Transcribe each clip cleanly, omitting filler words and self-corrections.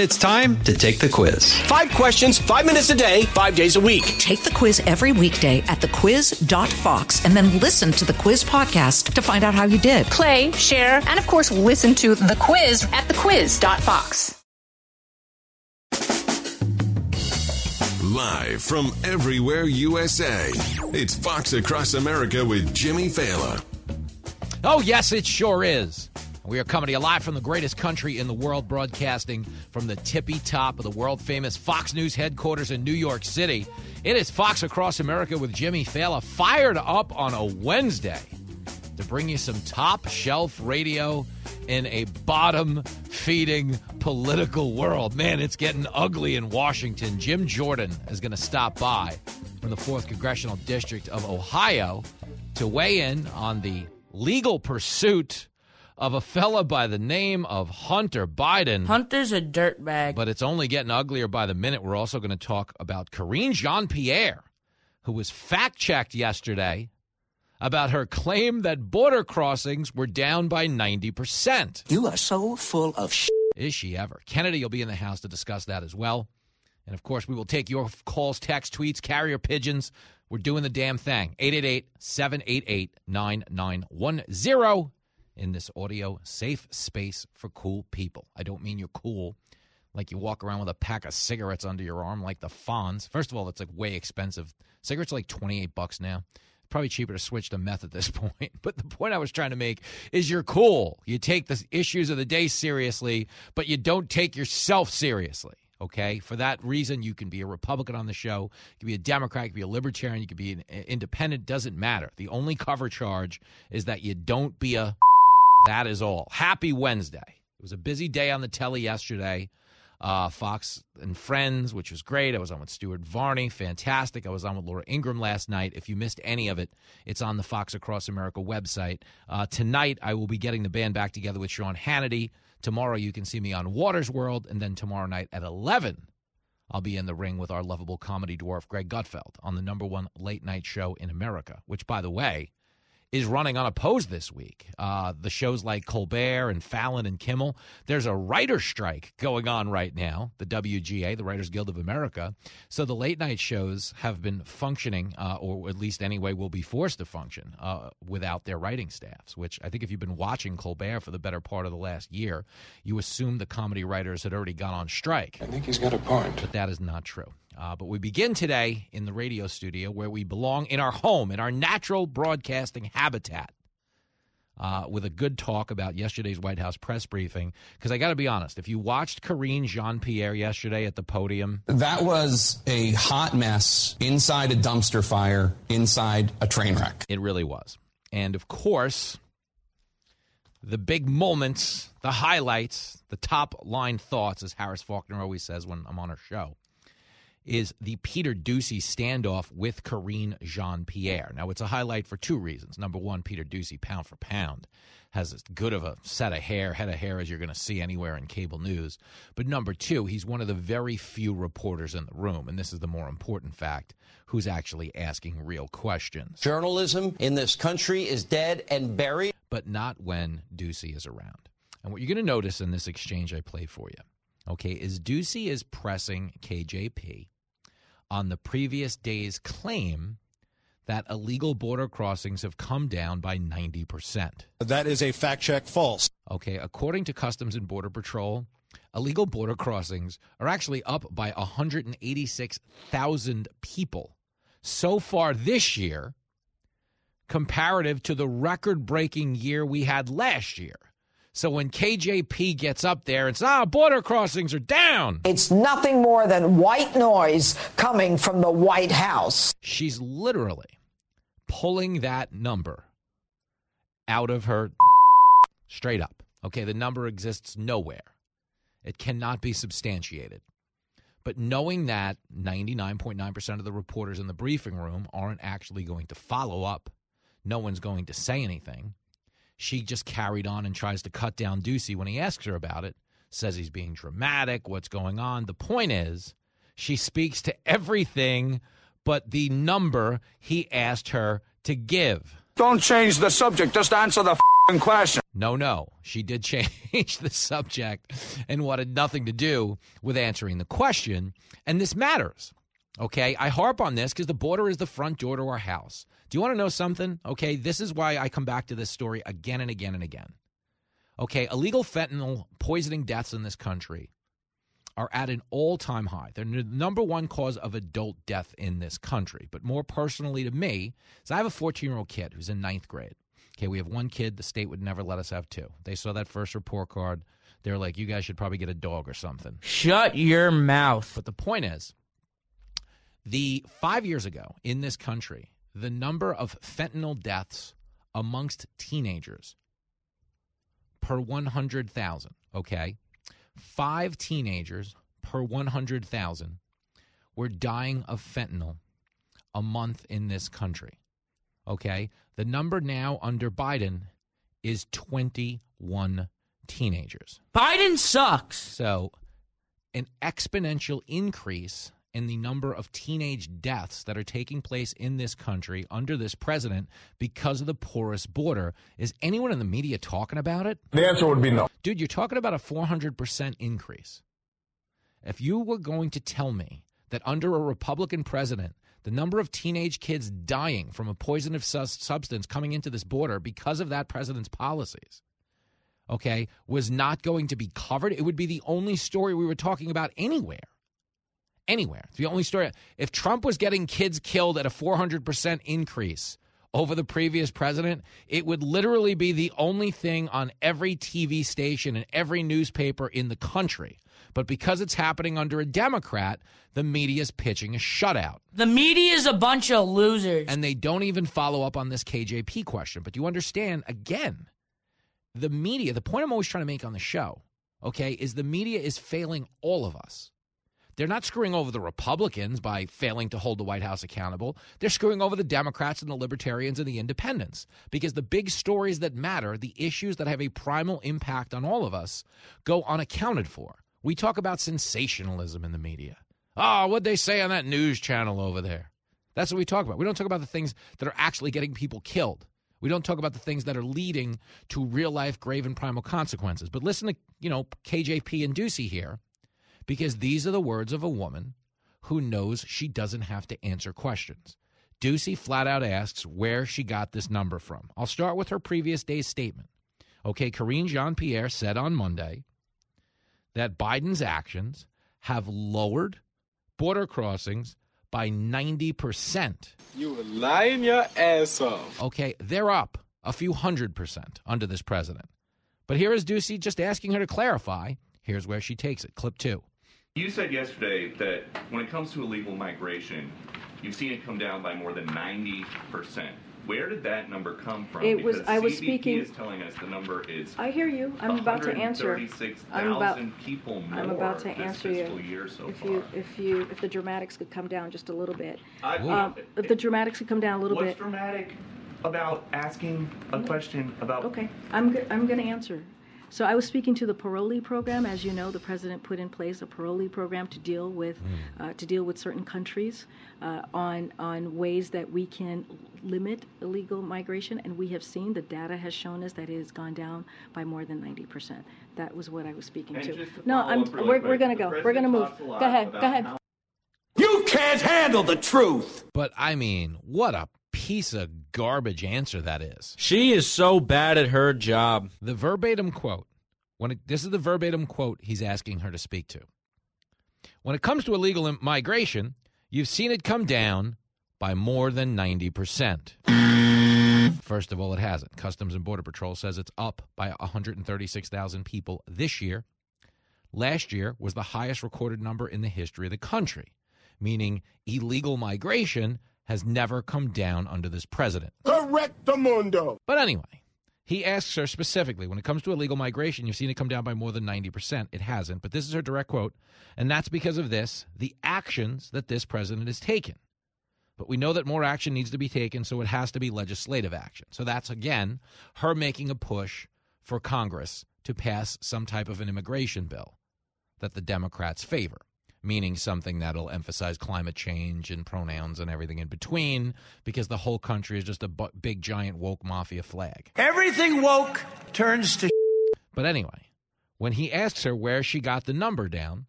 It's time to take the quiz. 5 questions, 5 minutes a day, 5 days a week. Take the quiz every weekday at thequiz.fox and then listen to the quiz podcast to find out how you did. Play, share, and of course, listen to the quiz at thequiz.fox. Live from everywhere USA, it's Fox Across America with Jimmy Fallon. Oh, yes, it sure is. We are coming to you live from the greatest country in the world, broadcasting from the tippy top of the world-famous Fox News headquarters in New York City. It is Fox Across America with Jimmy Fallon, fired up on a Wednesday to bring you some top-shelf radio in a bottom-feeding political world. Man, it's getting ugly in Washington. Jim Jordan is going to stop by from the 4th Congressional District of Ohio to weigh in on the legal pursuit of a fella by the name of Hunter Biden. Hunter's a dirtbag. But it's only getting uglier by the minute. We're also going to talk about Karine Jean-Pierre, who was fact-checked yesterday about her claim that border crossings were down by 90%. You are so full of shit. Is she ever? Kennedy will be in the house to discuss that as well. And, of course, we will take your calls, texts, tweets, carrier pigeons. We're doing the damn thing. 888-788-9910 in this audio safe space for cool people. I don't mean you're cool like you walk around with a pack of cigarettes under your arm like the Fonz. First of all, it's like way expensive. Cigarettes are like $28 now. Probably cheaper to switch to meth at this point. But the point I was trying to make is you're cool. You take the issues of the day seriously, but you don't take yourself seriously. Okay? For that reason, you can be a Republican on the show. You can be a Democrat. You can be a Libertarian. You can be an independent. Doesn't matter. The only cover charge is that you don't be a that is all. Happy Wednesday. It was a busy day on the telly yesterday. Fox and Friends, which was great. I was on with Stuart Varney. Fantastic. I was on with Laura Ingraham last night. If you missed any of it, it's on the Fox Across America website. Tonight, I will be getting the band back together with Sean Hannity. Tomorrow, you can see me on Waters World. And then tomorrow night at 11, I'll be in the ring with our lovable comedy dwarf, Greg Gutfeld, on the #1 late-night show in America, which, by the way, is running unopposed this week. The shows like Colbert and Fallon and Kimmel, there's a writer's strike going on right now, the WGA, the Writers Guild of America. So the late-night shows have been functioning, or at least anyway will be forced to function, without their writing staffs, which I think if you've been watching Colbert for the better part of the last year, you assume the comedy writers had already gone on strike. I think he's got a point. But that is not true. But we begin today in the radio studio where we belong, in our home, in our natural broadcasting habitat, with a good talk about yesterday's White House press briefing. Because I got to be honest, if you watched Karine Jean-Pierre yesterday at the podium. That was a hot mess inside a dumpster fire, inside a train wreck. It really was. And, of course, the big moments, the highlights, the top-line thoughts, as Harris Faulkner always says when I'm on her show, is the Peter Doocy standoff with Karine Jean-Pierre. Now, it's a highlight for 2 reasons. Number one, Peter Doocy, pound for pound, has as good of a head of hair as you're going to see anywhere in cable news. But number two, he's one of the very few reporters in the room, and this is the more important fact, who's actually asking real questions. Journalism in this country is dead and buried. But not when Doocy is around. And what you're going to notice in this exchange I play for you, okay, is Doocy is pressing KJP on the previous day's claim that illegal border crossings have come down by 90%. That is a fact check false. Okay, according to Customs and Border Patrol, illegal border crossings are actually up by 186,000 people so far this year, comparative to the record-breaking year we had last year. So when KJP gets up there and says, border crossings are down. It's nothing more than white noise coming from the White House. She's literally pulling that number out of her straight up. Okay, the number exists nowhere. It cannot be substantiated. But knowing that 99.9% of the reporters in the briefing room aren't actually going to follow up, no one's going to say anything, she just carried on and tries to cut down Doocy when he asks her about it, says he's being dramatic, what's going on. The point is, she speaks to everything but the number he asked her to give. Don't change the subject. Just answer the question. No. She did change the subject and wanted nothing to do with answering the question. And this matters. Okay, I harp on this because the border is the front door to our house. Do you want to know something? Okay, this is why I come back to this story again and again and again. Okay, illegal fentanyl poisoning deaths in this country are at an all-time high. They're the number one cause of adult death in this country. But more personally to me, is I have a 14-year-old kid who's in 9th grade. Okay, we have one kid. The state would never let us have two. They saw that first report card. They're like, you guys should probably get a dog or something. Shut your mouth. But the point is, 5 years ago in this country, the number of fentanyl deaths amongst teenagers per 100,000, okay? 5 teenagers per 100,000 were dying of fentanyl a month in this country, okay? The number now under Biden is 21 teenagers. Biden sucks. So an exponential increase in the number of teenage deaths that are taking place in this country under this president because of the porous border. Is anyone in the media talking about it? The answer would be no. Dude, you're talking about a 400% increase. If you were going to tell me that under a Republican president, the number of teenage kids dying from a poisonous substance coming into this border because of that president's policies, okay, was not going to be covered, it would be the only story we were talking about anywhere. Anywhere. It's the only story. If Trump was getting kids killed at a 400% increase over the previous president, it would literally be the only thing on every TV station and every newspaper in the country. But because it's happening under a Democrat, the media is pitching a shutout. The media is a bunch of losers. And they don't even follow up on this KJP question. But you understand, again, the media, the point I'm always trying to make on the show, okay, is the media is failing all of us. They're not screwing over the Republicans by failing to hold the White House accountable. They're screwing over the Democrats and the Libertarians and the Independents, because the big stories that matter, the issues that have a primal impact on all of us, go unaccounted for. We talk about sensationalism in the media. Oh, what'd they say on that news channel over there? That's what we talk about. We don't talk about the things that are actually getting people killed. We don't talk about the things that are leading to real-life grave and primal consequences. But listen to, KJP and Ducey here, because these are the words of a woman who knows she doesn't have to answer questions. Ducey flat out asks where she got this number from. I'll start with her previous day's statement. Okay, Karine Jean-Pierre said on Monday that Biden's actions have lowered border crossings by 90%. You were lying your ass off. Okay, they're up a few 100% under this president. But here is Ducey just asking her to clarify. Here's where she takes it. Clip 2. You said yesterday that when it comes to illegal migration, you've seen it come down by more than 90%. Where did that number come from? I was CBP speaking. is telling us the number is. I hear you. I'm about to answer. 136,000 people more. I'm about to answer you. Year so if the dramatics could come down just a little bit. If the dramatics could come down a little bit. What's dramatic about asking a question about? Okay, I'm going to answer. So I was speaking to the parolee program. As you know, the president put in place a parolee program to deal with certain countries on ways that we can limit illegal migration, and we have seen the data has shown us that it has gone down by more than 90%. That was what I was speaking to. No, we're going to go. We're going to move. Go ahead. You can't handle the truth. But I mean, what a piece of garbage answer that is. She is so bad at her job. The verbatim quote, this is the verbatim quote he's asking her to speak to. When it comes to illegal migration, you've seen it come down by more than 90%. First of all, it hasn't. Customs and Border Patrol says it's up by 136,000 people this year. Last year was the highest recorded number in the history of the country, meaning illegal migration has never come down under this president. Correctamundo. But anyway, he asks her specifically, when it comes to illegal migration, you've seen it come down by more than 90%. It hasn't. But this is her direct quote. And that's because of the actions that this president has taken. But we know that more action needs to be taken, so it has to be legislative action. So that's, again, her making a push for Congress to pass some type of an immigration bill that the Democrats favor. meaning something that'll emphasize climate change and pronouns and everything in between, because the whole country is just a big, giant woke mafia flag. Everything woke turns to But anyway, when he asks her where she got the number down,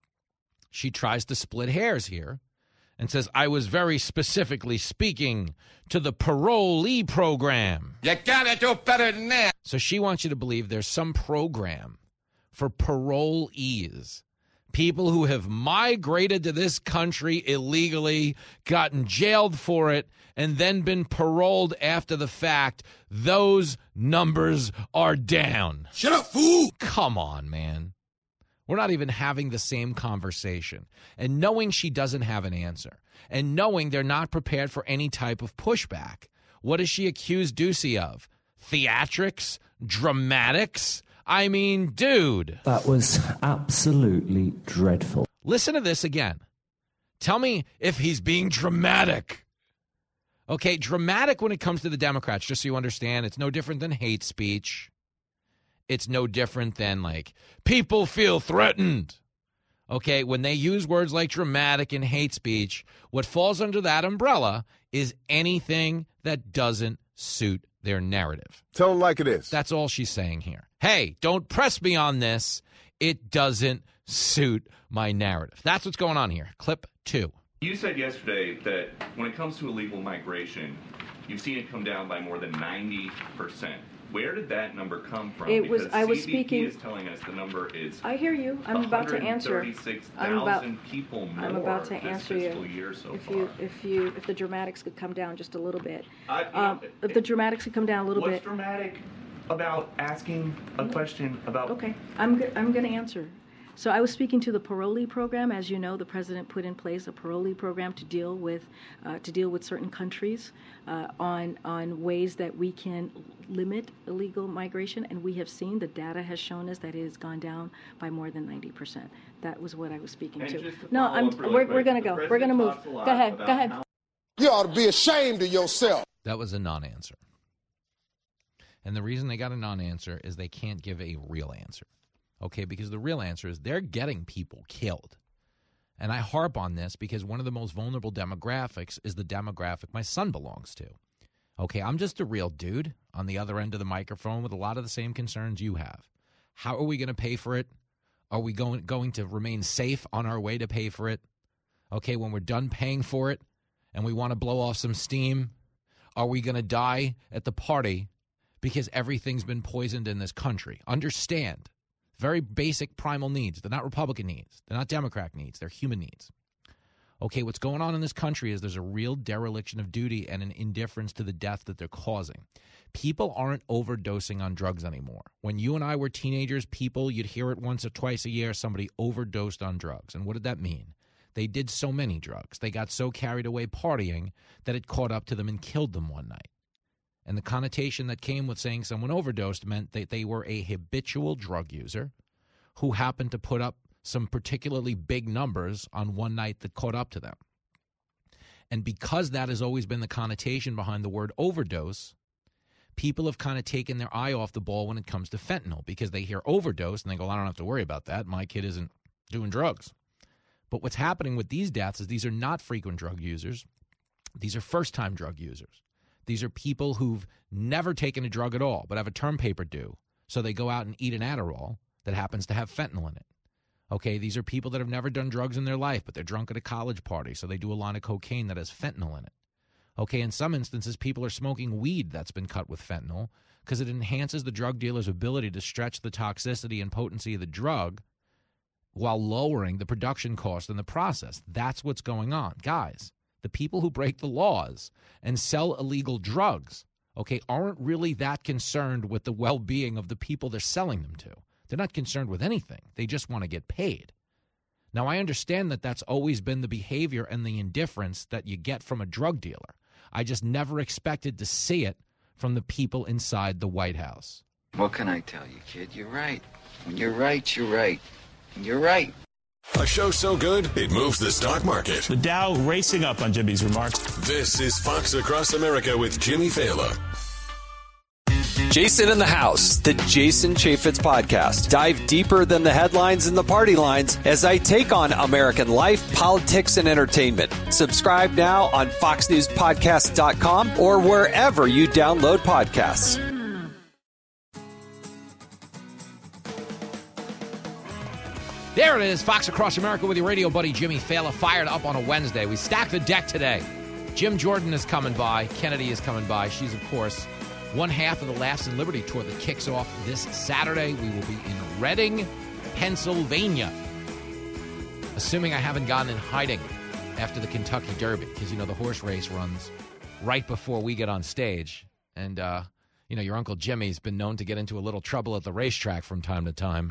she tries to split hairs here and says, I was very specifically speaking to the parolee program. You gotta do better than that. So she wants you to believe there's some program for parolees, people who have migrated to this country illegally, gotten jailed for it, and then been paroled after the fact. Those numbers are down. Shut up, fool! Come on, man. We're not even having the same conversation. And knowing she doesn't have an answer, and knowing they're not prepared for any type of pushback, what does she accuse Ducey of? Theatrics? Dramatics? I mean, dude. That was absolutely dreadful. Listen to this again. Tell me if he's being dramatic. Okay, dramatic when it comes to the Democrats, just so you understand. It's no different than hate speech. It's no different than, like, people feel threatened. Okay, when they use words like dramatic and hate speech, what falls under that umbrella is anything that doesn't suit their narrative. Tell them like it is. That's all she's saying here. Hey, don't press me on this. It doesn't suit my narrative. That's what's going on here. Clip 2. You said yesterday that when it comes to illegal migration, you've seen it come down by more than 90%. Where did that number come from? Because CBP is telling us the number is. I hear you. I'm about to answer. 136,000 people more. I'm about to answer you. Year so far. If the dramatics could come down just a little bit. If the dramatics could come down a little bit. What's dramatic about asking a question about? Okay, I'm going to answer. So I was speaking to the parolee program. As you know, the president put in place a parolee program to deal with certain countries on ways that we can limit illegal migration, and we have seen the data has shown us that it has gone down by more than 90%. That was what I was speaking to. No, we're going to go. We're going to move. Go ahead. You ought to be ashamed of yourself. That was a non-answer. And the reason they got a non-answer is they can't give a real answer. Okay, because the real answer is they're getting people killed. And I harp on this because one of the most vulnerable demographics is the demographic my son belongs to. Okay, I'm just a real dude on the other end of the microphone with a lot of the same concerns you have. How are we going to pay for it? Are we going to remain safe on our way to pay for it? Okay, when we're done paying for it and we want to blow off some steam, are we going to die at the party because everything's been poisoned in this country? Understand. Very basic primal needs. They're not Republican needs. They're not Democrat needs. They're human needs. Okay, what's going on in this country is there's a real dereliction of duty and an indifference to the death that they're causing. People aren't overdosing on drugs anymore. When you and I were teenagers, you'd hear it once or twice a year, somebody overdosed on drugs. And what did that mean? They did so many drugs. They got so carried away partying that it caught up to them and killed them one night. And the connotation that came with saying someone overdosed meant that they were a habitual drug user who happened to put up some particularly big numbers on one night that caught up to them. And because that has always been the connotation behind the word overdose, people have kind of taken their eye off the ball when it comes to fentanyl because they hear overdose and they go, I don't have to worry about that. My kid isn't doing drugs. But what's happening with these deaths is these are not frequent drug users. These are first-time drug users. These are people who've never taken a drug at all but have a term paper due, so they go out and eat an Adderall that happens to have fentanyl in it. Okay, these are people that have never done drugs in their life, but they're drunk at a college party, so they do a line of cocaine that has fentanyl in it. Okay, in some instances, people are smoking weed that's been cut with fentanyl because it enhances the drug dealer's ability to stretch the toxicity and potency of the drug while lowering the production cost in the process. That's what's going on. Guys, the people who break the laws and sell illegal drugs, okay, aren't really that concerned with the well-being of the people they're selling them to. They're not concerned with anything. They just want to get paid. Now, I understand that that's always been the behavior and the indifference that you get from a drug dealer. I just never expected to see it from the people inside the White House. What can I tell you, kid? You're right. When you're right, you're right. And you're right. A show so good, it moves the stock market. The Dow racing up on Jimmy's remarks. This is Fox Across America with Jimmy Fallon. Jason in the House, the Jason Chaffetz Podcast. Dive deeper than the headlines and the party lines as I take on American life, politics, and entertainment. Subscribe now on FoxNewsPodcast.com or wherever you download podcasts. There it is, Fox Across America with your radio buddy Jimmy Fallon, fired up on a Wednesday. We stacked the deck today. Jim Jordan is coming by. Kennedy is coming by. She's, of course, one half of the Laughs and Liberty tour that kicks off this Saturday. We will be in Reading, Pennsylvania. Assuming I haven't gotten in hiding after the Kentucky Derby, because, you know, the horse race runs right before we get on stage. And, you know, your Uncle Jimmy's been known to get into a little trouble at the racetrack from time to time.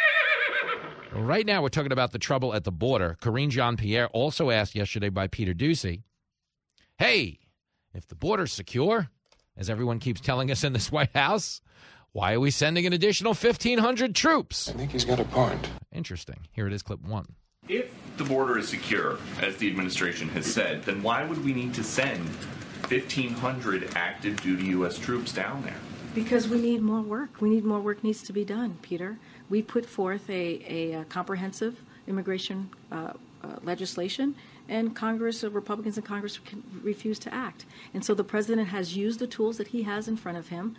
Right now, we're talking about the trouble at the border. Karine Jean-Pierre, also asked yesterday by Peter Doocy, hey, if the border's secure, as everyone keeps telling us in this White House, why are we sending an additional 1,500 troops? I think he's got a point. Interesting. Here it is, clip 1. If the border is secure, as the administration has said, then why would we need to send 1,500 active duty U.S. troops down there? Because we need more work. More work needs to be done, Peter. We put forth a comprehensive immigration legislation, and Congress, Republicans in Congress refuse to act. And so the president has used the tools that he has in front of him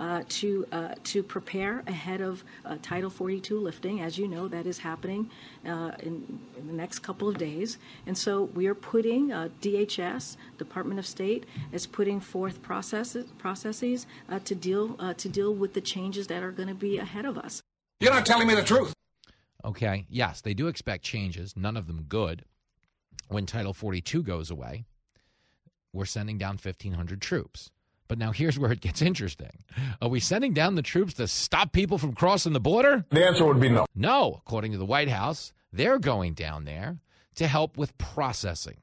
to prepare ahead of Title 42 lifting. As you know, that is happening in the next couple of days. And so we are putting DHS, Department of State, is putting forth processes to deal with the changes that are going to be ahead of us. You're not telling me the truth. Okay, yes, they do expect changes, none of them good. When Title 42 goes away, we're sending down 1,500 troops. But now here's where it gets interesting. Are we sending down the troops to stop people from crossing the border? The answer would be no. No, according to the White House, they're going down there to help with processing.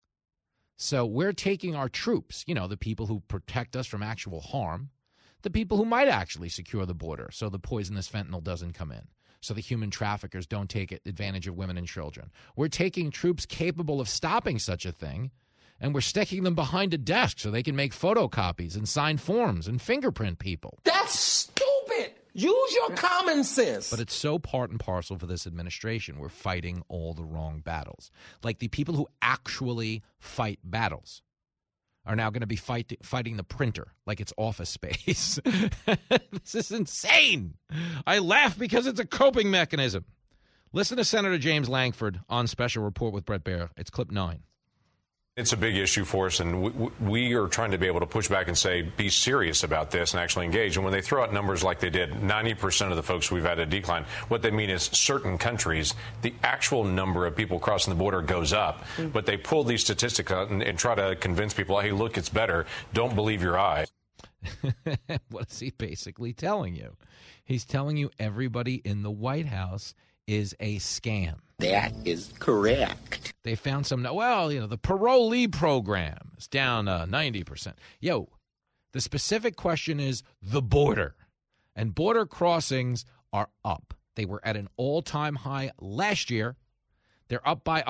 So we're taking our troops, you know, the people who protect us from actual harm, the people who might actually secure the border so the poisonous fentanyl doesn't come in, so the human traffickers don't take advantage of women and children. We're taking troops capable of stopping such a thing, and we're sticking them behind a desk so they can make photocopies and sign forms and fingerprint people. That's stupid. Use your common sense. But it's so part and parcel for this administration. We're fighting all the wrong battles. Like the people who actually fight battles are now going to be fighting the printer like it's Office Space. This is insane. I laugh because it's a coping mechanism. Listen to Senator James Lankford on Special Report with Bret Baier. It's clip 9. It's a big issue for us, and we are trying to be able to push back and say, be serious about this and actually engage. And when they throw out numbers like they did, 90% of the folks we've had a decline, what they mean is certain countries, the actual number of people crossing the border goes up. But they pull these statistics out and try to convince people, hey, look, it's better. Don't believe your eyes. What is he basically telling you? He's telling you everybody in the White House is a scam. That is correct. They found some, well, you know, the parolee program is down 90%. Yo, the specific question is the border. And border crossings are up. They were at an all-time high last year. They're up by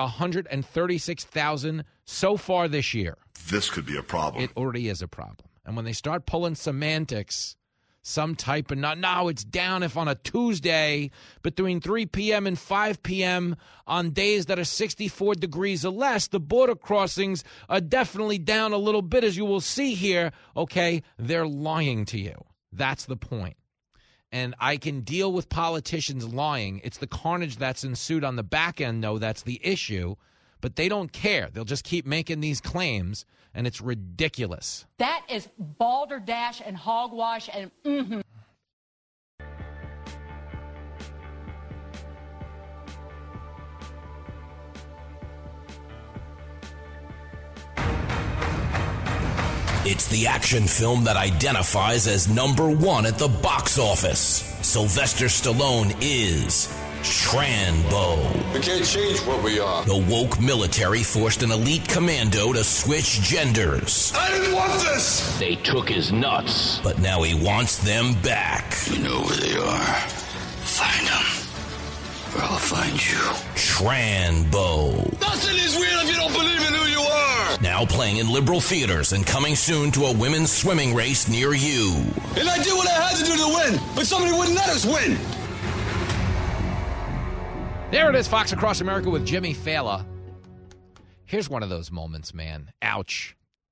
136,000 so far this year. This could be a problem. It already is a problem. And when they start pulling semantics, some type of, no, it's down if on a Tuesday between 3 p.m. and 5 p.m. on days that are 64 degrees or less, the border crossings are definitely down a little bit, as you will see here. Okay, they're lying to you. That's the point. And I can deal with politicians lying. It's the carnage that's ensued on the back end, though, that's the issue. But they don't care. They'll just keep making these claims, and it's ridiculous. That is balderdash and hogwash and mm-hmm. It's the action film that identifies as #1 at the box office. Sylvester Stallone is Trambo. We can't change what we are. The woke military forced an elite commando to switch genders. I didn't want this! They took his nuts, but now he wants them back. You know where they are. Find them, or I'll find you. Trambo. Nothing is real if you don't believe in who you are! Now playing in liberal theaters and coming soon to a women's swimming race near you. And I did what I had to do to win, but somebody wouldn't let us win. There it is, Fox Across America with Jimmy Fallon. Here's one of those moments, man. Ouch.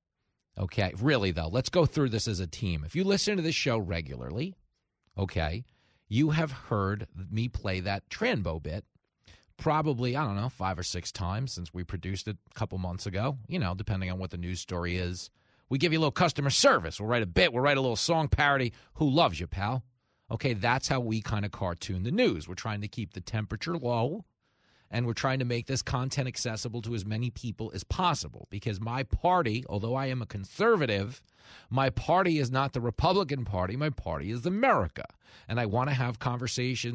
Okay, really, though, let's go through this as a team. If you listen to this show regularly, okay, you have heard me play that Tranbo bit probably, 5 or 6 times since we produced it a couple months ago, depending on what the news story is. We give you a little customer service. We'll write a bit. We'll write a little song parody. Who loves you, pal? Okay, that's how we kind of cartoon the news. We're trying to keep the temperature low, and we're trying to make this content accessible to as many people as possible because my party, although I am a conservative, my party is not the Republican Party. My party is America. And I want to have common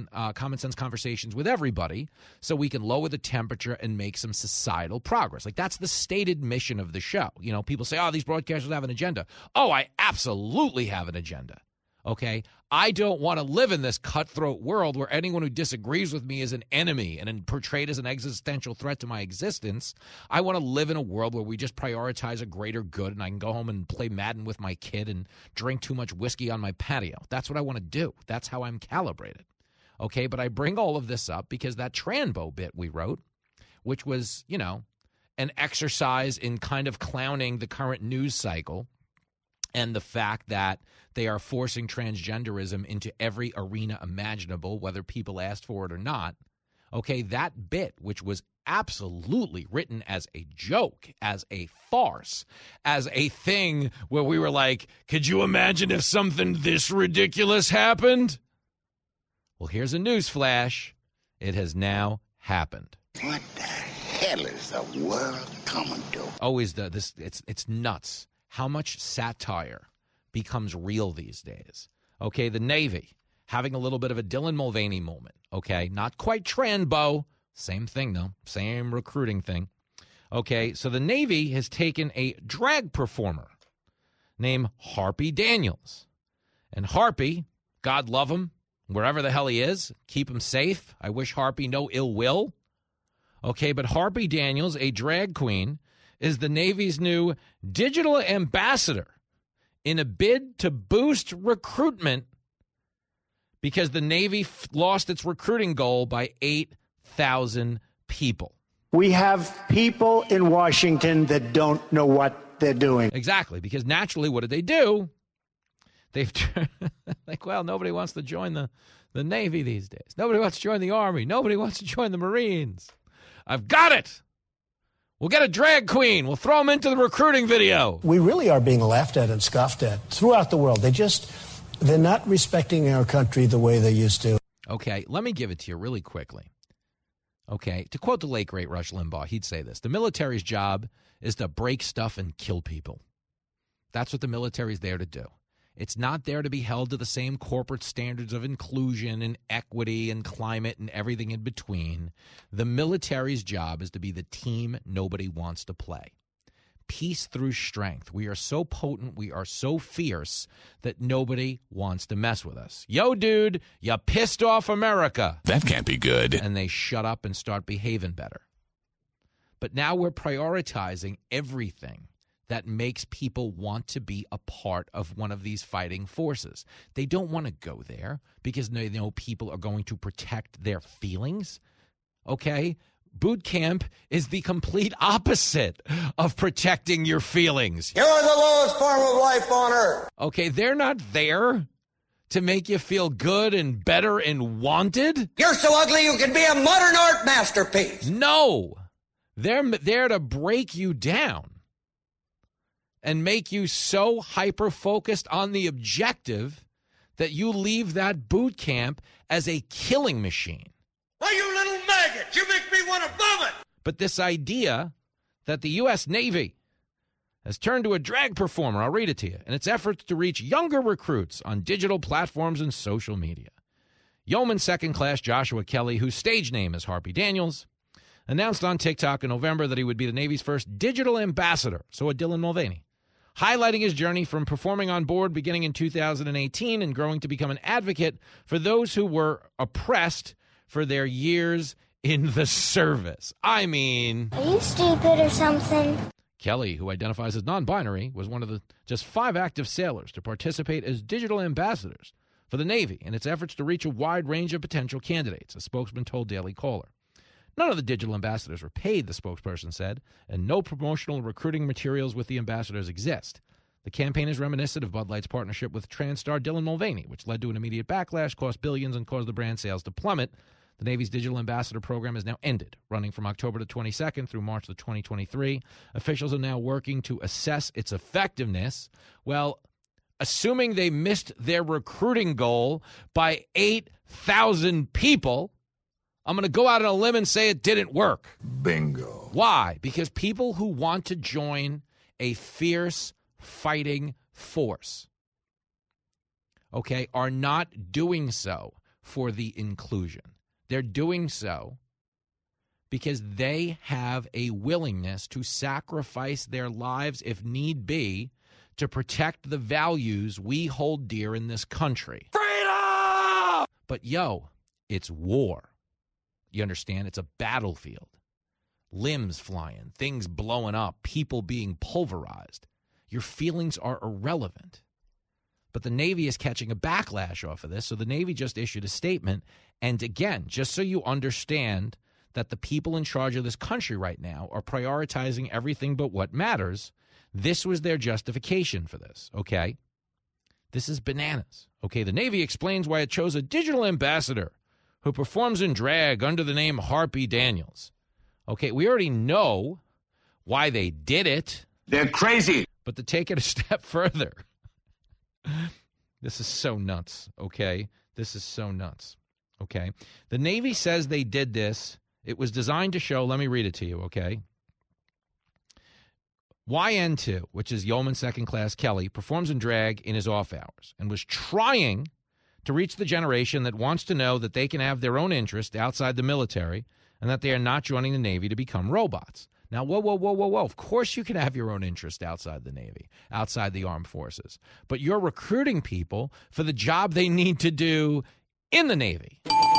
sense conversations with everybody so we can lower the temperature and make some societal progress. Like, that's the stated mission of the show. People say, these broadcasters have an agenda. Oh, I absolutely have an agenda. Okay? I don't want to live in this cutthroat world where anyone who disagrees with me is an enemy and portrayed as an existential threat to my existence. I want to live in a world where we just prioritize a greater good and I can go home and play Madden with my kid and drink too much whiskey on my patio. That's what I want to do. That's how I'm calibrated. Okay, but I bring all of this up because that Tranbo bit we wrote, which was, an exercise in kind of clowning the current news cycle and the fact that they are forcing transgenderism into every arena imaginable, whether people asked for it or not. Okay, that bit, which was absolutely written as a joke, as a farce, as a thing where we were like, could you imagine if something this ridiculous happened? Well, here's a news flash. It has now happened. What the hell is the world coming to? Always it's nuts how much satire becomes real these days. Okay, the Navy having a little bit of a Dylan Mulvaney moment. Okay, not quite Tranbo. Same thing, though. Same recruiting thing. Okay, so the Navy has taken a drag performer named Harpy Daniels. And Harpy, God love him, wherever the hell he is, keep him safe. I wish Harpy no ill will. Okay, but Harpy Daniels, a drag queen, is the Navy's new digital ambassador in a bid to boost recruitment because the Navy lost its recruiting goal by 8,000 people. We have people in Washington that don't know what they're doing. Exactly, because naturally, what did they do? They've nobody wants to join the Navy these days. Nobody wants to join the Army. Nobody wants to join the Marines. I've got it. We'll get a drag queen. We'll throw them into the recruiting video. We really are being laughed at and scoffed at throughout the world. They're not respecting our country the way they used to. Okay, let me give it to you really quickly. Okay, to quote the late, great Rush Limbaugh, he'd say this: the military's job is to break stuff and kill people. That's what the military's there to do. It's not there to be held to the same corporate standards of inclusion and equity and climate and everything in between. The military's job is to be the team nobody wants to play. Peace through strength. We are so potent, we are so fierce that nobody wants to mess with us. Yo, dude, you pissed off America. That can't be good. And they shut up and start behaving better. But now we're prioritizing everything that makes people want to be a part of one of these fighting forces. They don't want to go there because they know people are going to protect their feelings. Okay? Boot camp is the complete opposite of protecting your feelings. You're the lowest form of life on earth. Okay, they're not there to make you feel good and better and wanted. You're so ugly you can be a modern art masterpiece. No. They're there to break you down and make you so hyper-focused on the objective that you leave that boot camp as a killing machine. Why, you little maggot! You make me want to vomit! But this idea that the U.S. Navy has turned to a drag performer, I'll read it to you, in its efforts to reach younger recruits on digital platforms and social media. Yeoman Second Class Joshua Kelly, whose stage name is Harpy Daniels, announced on TikTok in November that he would be the Navy's first digital ambassador, so a Dylan Mulvaney, highlighting his journey from performing on board beginning in 2018 and growing to become an advocate for those who were oppressed for their years in the service. I mean, are you stupid or something? Kelly, who identifies as non-binary, was one of the just 5 active sailors to participate as digital ambassadors for the Navy in its efforts to reach a wide range of potential candidates, a spokesman told Daily Caller. None of the digital ambassadors were paid, the spokesperson said, and no promotional recruiting materials with the ambassadors exist. The campaign is reminiscent of Bud Light's partnership with trans star Dylan Mulvaney, which led to an immediate backlash, cost billions, and caused the brand sales to plummet. The Navy's Digital Ambassador program is now ended, running from October the 22nd through March the 2023. Officials are now working to assess its effectiveness. Well, assuming they missed their recruiting goal by 8,000 people, I'm going to go out on a limb and say it didn't work. Bingo. Why? Because people who want to join a fierce fighting force, okay, are not doing so for the inclusion. They're doing so because they have a willingness to sacrifice their lives, if need be, to protect the values we hold dear in this country. Freedom! But, it's war. You understand? It's a battlefield. Limbs flying, things blowing up, people being pulverized. Your feelings are irrelevant. But the Navy is catching a backlash off of this, so the Navy just issued a statement. And again, just so you understand that the people in charge of this country right now are prioritizing everything but what matters, this was their justification for this, okay? This is bananas, okay? The Navy explains why it chose a digital ambassador who performs in drag under the name Harpy Daniels. Okay, we already know why they did it. They're crazy. But to take it a step further, this is so nuts, okay? This is so nuts, okay? The Navy says they did this. It was designed to show, let me read it to you, okay? YN2, which is Yeoman Second Class Kelly, performs in drag in his off hours and was trying to reach the generation that wants to know that they can have their own interest outside the military and that they are not joining the Navy to become robots. Now, whoa. Of course you can have your own interest outside the Navy, outside the armed forces. But you're recruiting people for the job they need to do in the Navy.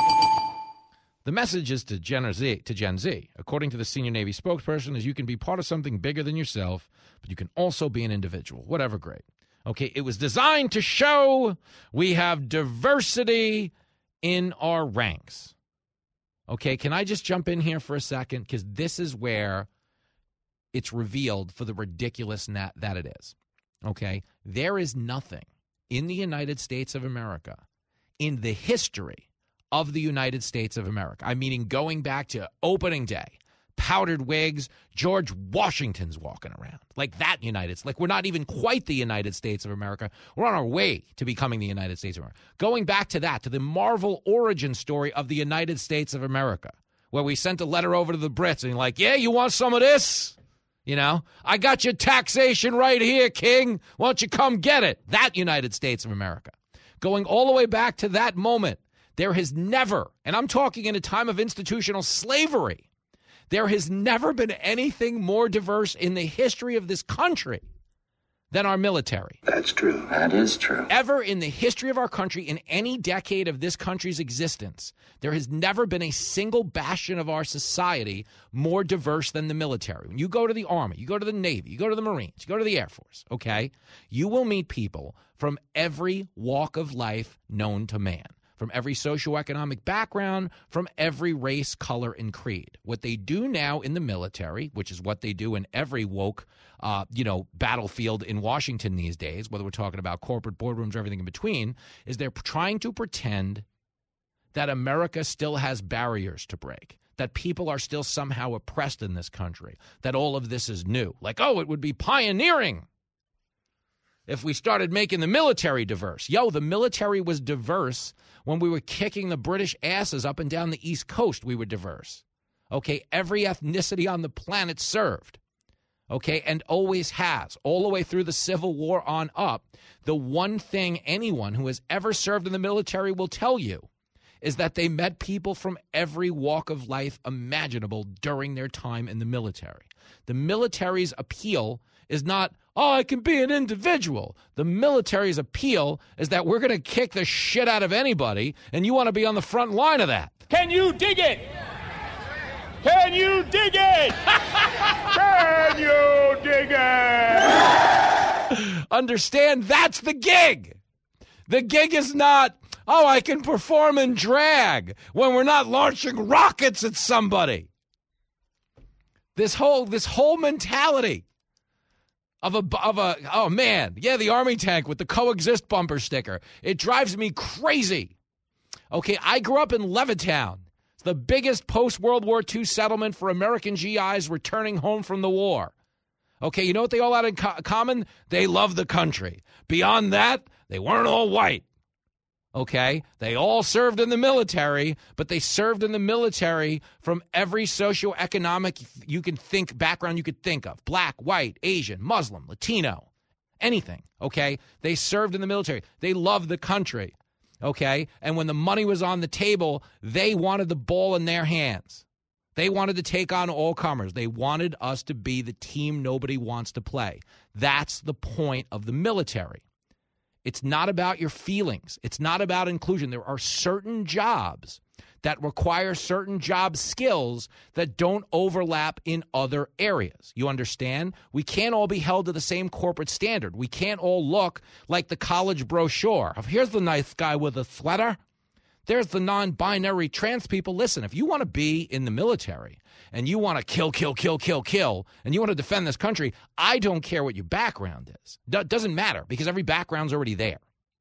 The message is to Gen Z. According to the senior Navy spokesperson, is you can be part of something bigger than yourself, but you can also be an individual. Whatever, great. Okay, it was designed to show we have diversity in our ranks. Okay, can I just jump in here for a second? Because this is where it's revealed for the ridiculous that it is. Okay, there is nothing in the United States of America, in the history of the United States of America, I mean going back to opening day, powdered wigs, George Washington's walking around, like that United States. Like we're not even quite the United States of America. We're on our way to becoming the United States of America. Going back to that, to the Marvel origin story of the United States of America, where we sent a letter over to the Brits and you're like, yeah, you want some of this? You know, I got your taxation right here, King. Why don't you come get it? That United States of America. Going all the way back to that moment, there has never, and I'm talking in a time of institutional slavery, there has never been anything more diverse in the history of this country than our military. That's true. That is true. Ever in the history of our country, in any decade of this country's existence, there has never been a single bastion of our society more diverse than the military. When you go to the Army, you go to the Navy, you go to the Marines, you go to the Air Force, okay? You will meet people from every walk of life known to man, from every socioeconomic background, from every race, color, and creed. What they do now in the military, which is what they do in every woke, battlefield in Washington these days, whether we're talking about corporate boardrooms or everything in between, is they're trying to pretend that America still has barriers to break, that people are still somehow oppressed in this country, that all of this is new. Like, oh, it would be pioneering if we started making the military diverse. The military was diverse when we were kicking the British asses up and down the East Coast. We were diverse. Okay, every ethnicity on the planet served. Okay, and always has, all the way through the Civil War on up. The one thing anyone who has ever served in the military will tell you is that they met people from every walk of life imaginable during their time in the military. The military's appeal is not, oh, I can be an individual. The military's appeal is that we're going to kick the shit out of anybody, and you want to be on the front line of that. Can you dig it? Can you dig it? Can you dig understand that's the gig. The gig is not, oh, I can perform in drag when we're not launching rockets at somebody. This whole mentality of a oh man, yeah, the Army tank with the coexist bumper sticker. It drives me crazy. Okay, I grew up in Levittown. It's the biggest post-World War II settlement for American GIs returning home from the war. Okay, you know what they all had in common? They loved the country. Beyond that, they weren't all white. Okay, they all served in the military, but they served in the military from every socioeconomic background you could think of. Black, white, Asian, Muslim, Latino, anything, okay? They served in the military. They loved the country, okay? And when the money was on the table, they wanted the ball in their hands. They wanted to take on all comers. They wanted us to be the team nobody wants to play. That's the point of the military. It's not about your feelings. It's not about inclusion. There are certain jobs that require certain job skills that don't overlap in other areas. You understand? We can't all be held to the same corporate standard. We can't all look like the college brochure of here's the nice guy with a sweater. There's the non-binary trans people. Listen, if you want to be in the military and you want to kill, and you want to defend this country, I don't care what your background is. Doesn't matter because every background's already there.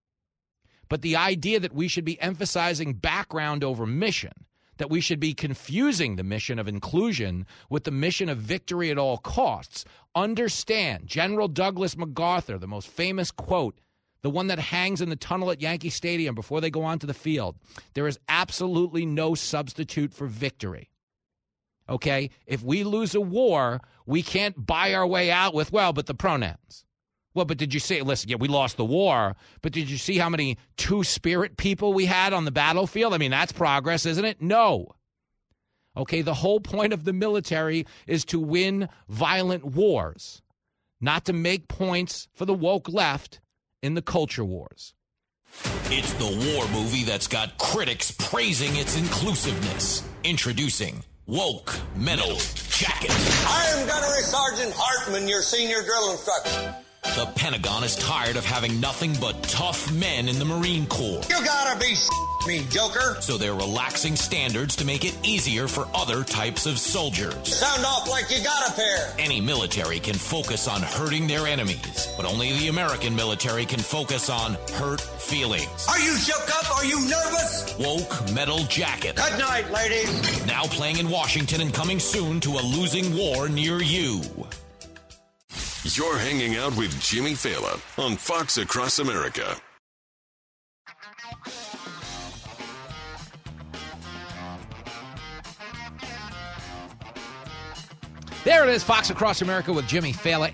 But the idea that we should be emphasizing background over mission, that we should be confusing the mission of inclusion with the mission of victory at all costs, understand General Douglas MacArthur, the most famous quote, the one that hangs in the tunnel at Yankee Stadium before they go onto the field. There is absolutely no substitute for victory. Okay? If we lose a war, we can't buy our way out with, well, but the pronouns. Well, but did you see, listen, yeah, we lost the war, but did you see how many two-spirit people we had on the battlefield? I mean, that's progress, isn't it? No. Okay, the whole point of the military is to win violent wars, not to make points for the woke left in the culture wars. It's the war movie that's got critics praising its inclusiveness. Introducing Woke Metal Jacket. I am Gunnery Sergeant Hartman, your senior drill instructor. The Pentagon is tired of having nothing but tough men in the Marine Corps. You gotta be me, Joker. So they're relaxing standards to make it easier for other types of soldiers. Sound off like you got a pair. Any military can focus on hurting their enemies, but only the American military can focus on hurt feelings. Are you shook up? Are you nervous? Woke Metal Jacket. Good night, ladies. Now playing in Washington and coming soon to a losing war near you. You're hanging out with Jimmy Fallon on Fox Across America. There it is, Fox Across America with Jimmy Fallon,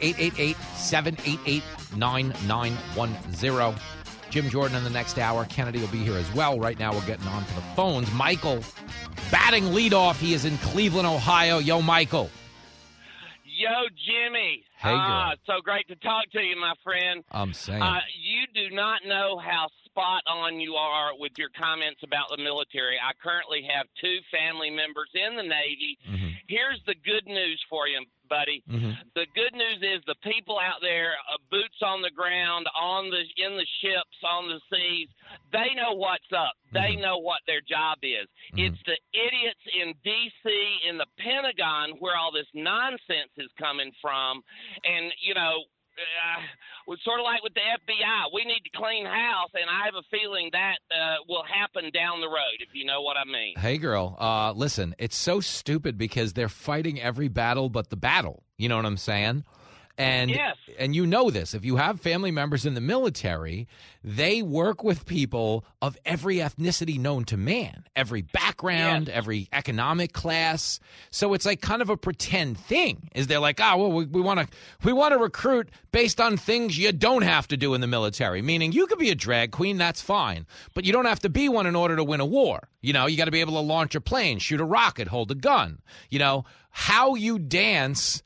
888-788-9910. Jim Jordan in the next hour. Kennedy will be here as well. Right now we're getting on to the phones. Michael, batting leadoff. He is in Cleveland, Ohio. Yo, Michael. Yo, Jimmy. Hey, girl. So great to talk to you, my friend. I'm saying. You do not know how spot on you are with your comments about the military. I currently have 2 family members in the Navy. Mm-hmm. Here's the good news for you, buddy. Mm-hmm. The good news is the people out there, boots on the ground, in the ships, on the seas, they know what's up. They know what their job is. It's the idiots in D.C., in the Pentagon, where all this nonsense is coming from. And, you know, it's sort of like with the FBI. We need to clean house, and I have a feeling that will happen down the road, if you know what I mean. Hey, girl, listen, it's so stupid because they're fighting every battle but the battle. You know what I'm saying? And yes. And you know this. If you have family members in the military, they work with people of every ethnicity known to man, every background, every economic class. So it's like kind of a pretend thing. Is they're like, oh, well, we want to recruit based on things you don't have to do in the military. Meaning you could be a drag queen, that's fine, but you don't have to be one in order to win a war. You know, you got to be able to launch a plane, shoot a rocket, hold a gun. You know, how you dance.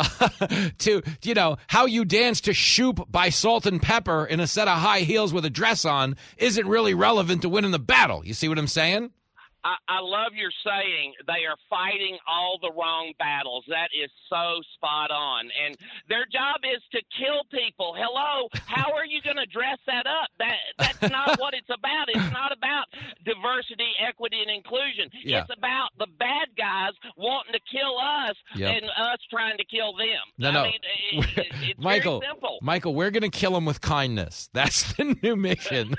How you dance to Shoop by Salt and Pepper in a set of high heels with a dress on isn't really relevant to winning the battle. You see what I'm saying? I love your saying they are fighting all the wrong battles. That is so spot on. And their job is to kill people. Hello, how are you going to dress that up? That's not what it's about. It's not about diversity, equity, and inclusion. Yeah. It's about the bad guys wanting to kill us and us trying to kill them. No. I mean, it's Michael, very simple. Michael, we're going to kill them with kindness. That's the new mission.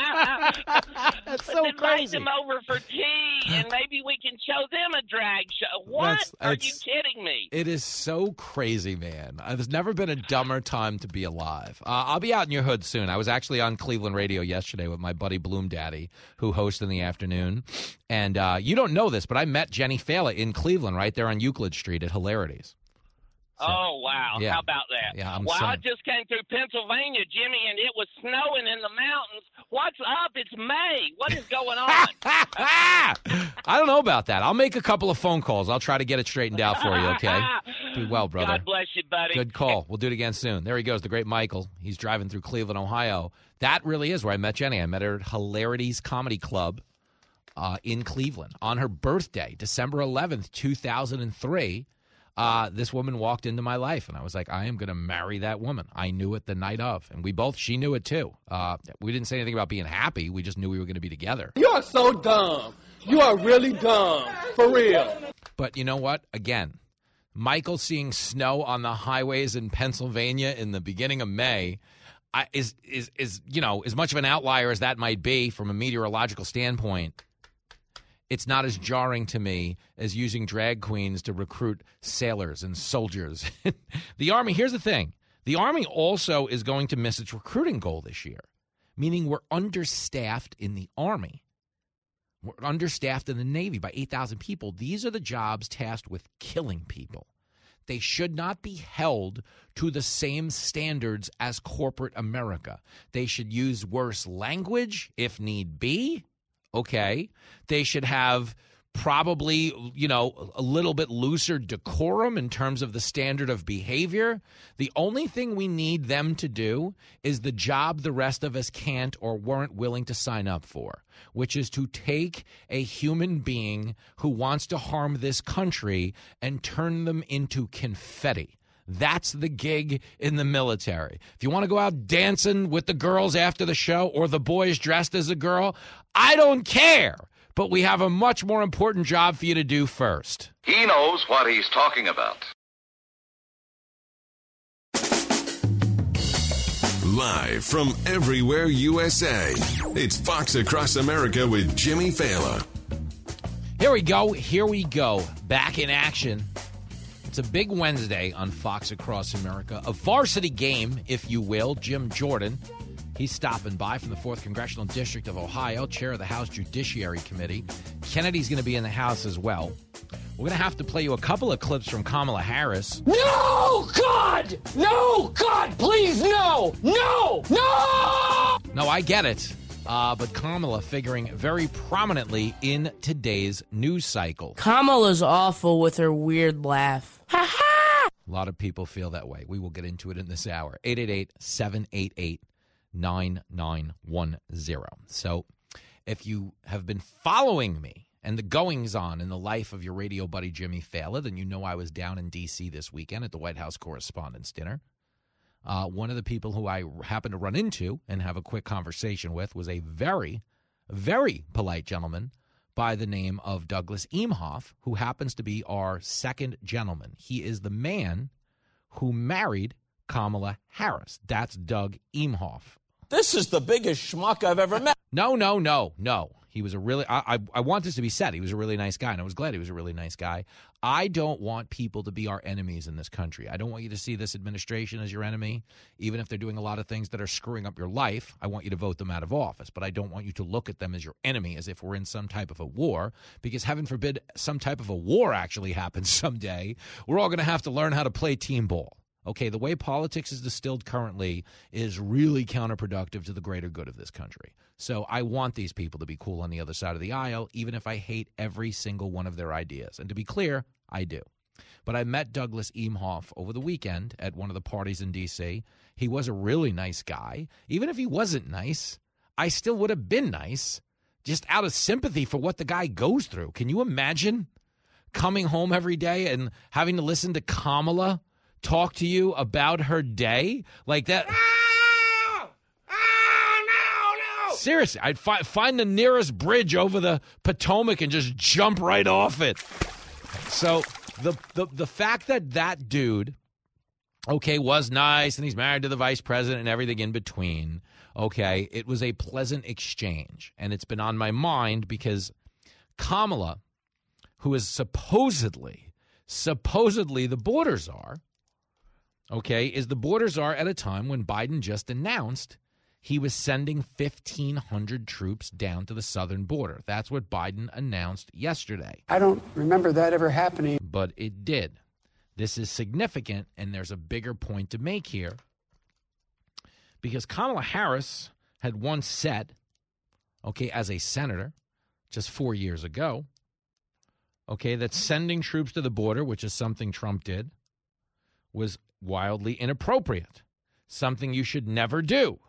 That's so crazy. Invite them over for tea, and maybe we can show them a drag show. What? Are you kidding me? It is so crazy, man. There's never been a dumber time to be alive. I'll be out in your hood soon. I was actually on Cleveland radio yesterday with my buddy Bloom Daddy, who hosts in the afternoon. And you don't know this, but I met Jenny Fela in Cleveland right there on Euclid Street at Hilarities. So, oh, wow. Yeah. How about that? Yeah, I just came through Pennsylvania, Jimmy, and it was snowing in the mountains. What's up? It's May. What is going on? I don't know about that. I'll make a couple of phone calls. I'll try to get it straightened out for you, okay? Be well, brother. God bless you, buddy. Good call. We'll do it again soon. There he goes, the great Michael. He's driving through Cleveland, Ohio. That really is where I met Jenny. I met her at Hilarities Comedy Club in Cleveland on her birthday, December 11th, 2003. This woman walked into my life, and I was like, I am going to marry that woman. I knew it the night of, and she knew it too. We didn't say anything about being happy. We just knew we were going to be together. You are so dumb. You are really dumb. For real. But you know what? Again, Michael seeing snow on the highways in Pennsylvania in the beginning of May is as much of an outlier as that might be from a meteorological standpoint. It's not as jarring to me as using drag queens to recruit sailors and soldiers. The Army, here's the thing. The Army also is going to miss its recruiting goal this year, meaning we're understaffed in the Army. We're understaffed in the Navy by 8,000 people. These are the jobs tasked with killing people. They should not be held to the same standards as corporate America. They should use worse language if need be. Okay, they should have probably, a little bit looser decorum in terms of the standard of behavior. The only thing we need them to do is the job the rest of us can't or weren't willing to sign up for, which is to take a human being who wants to harm this country and turn them into confetti. That's the gig in the military. If you want to go out dancing with the girls after the show or the boys dressed as a girl, I don't care. But we have a much more important job for you to do first. He knows what he's talking about. Live from everywhere USA, it's Fox Across America with Jimmy Fallon. Here we go. Back in action. It's a big Wednesday on Fox Across America. A varsity game, if you will. Jim Jordan, he's stopping by from the 4th Congressional District of Ohio, chair of the House Judiciary Committee. Kennedy's going to be in the House as well. We're going to have to play you a couple of clips from Kamala Harris. No, God! No, God, please, no! No! No! No, I get it. But Kamala figuring very prominently in today's news cycle. Kamala's awful with her weird laugh. Ha ha! A lot of people feel that way. We will get into it in this hour. 888-788-9910. So if you have been following me and the goings-on in the life of your radio buddy Jimmy Fallon, then you know I was down in D.C. this weekend at the White House Correspondents' Dinner. One of the people who I happened to run into and have a quick conversation with was a very, very polite gentleman by the name of Douglas Emhoff, who happens to be our second gentleman. He is the man who married Kamala Harris. That's Doug Emhoff. This is the biggest schmuck I've ever met. No. He was a really, I want this to be said, he was a really nice guy, and I was glad he was a really nice guy. I don't want people to be our enemies in this country. I don't want you to see this administration as your enemy, even if they're doing a lot of things that are screwing up your life. I want you to vote them out of office, but I don't want you to look at them as your enemy, as if we're in some type of a war, because heaven forbid some type of a war actually happens someday. We're all going to have to learn how to play team ball. Okay, the way politics is distilled currently is really counterproductive to the greater good of this country. So I want these people to be cool on the other side of the aisle, even if I hate every single one of their ideas. And to be clear, I do. But I met Douglas Emhoff over the weekend at one of the parties in D.C. He was a really nice guy. Even if he wasn't nice, I still would have been nice just out of sympathy for what the guy goes through. Can you imagine coming home every day and having to listen to Kamala talk to you about her day like that? No. Seriously, I'd find the nearest bridge over the Potomac and just jump right off it. So the fact that dude, okay, was nice and he's married to the vice president and everything in between, okay, it was a pleasant exchange. And it's been on my mind because Kamala, who is supposedly the border czar, okay, is the border czar at a time when Biden just announced he was sending 1,500 troops down to the southern border. That's what Biden announced yesterday. I don't remember that ever happening. But it did. This is significant, and there's a bigger point to make here. Because Kamala Harris had once said, okay, as a senator, just 4 years ago, okay, that sending troops to the border, which is something Trump did, was wildly inappropriate, something you should never do.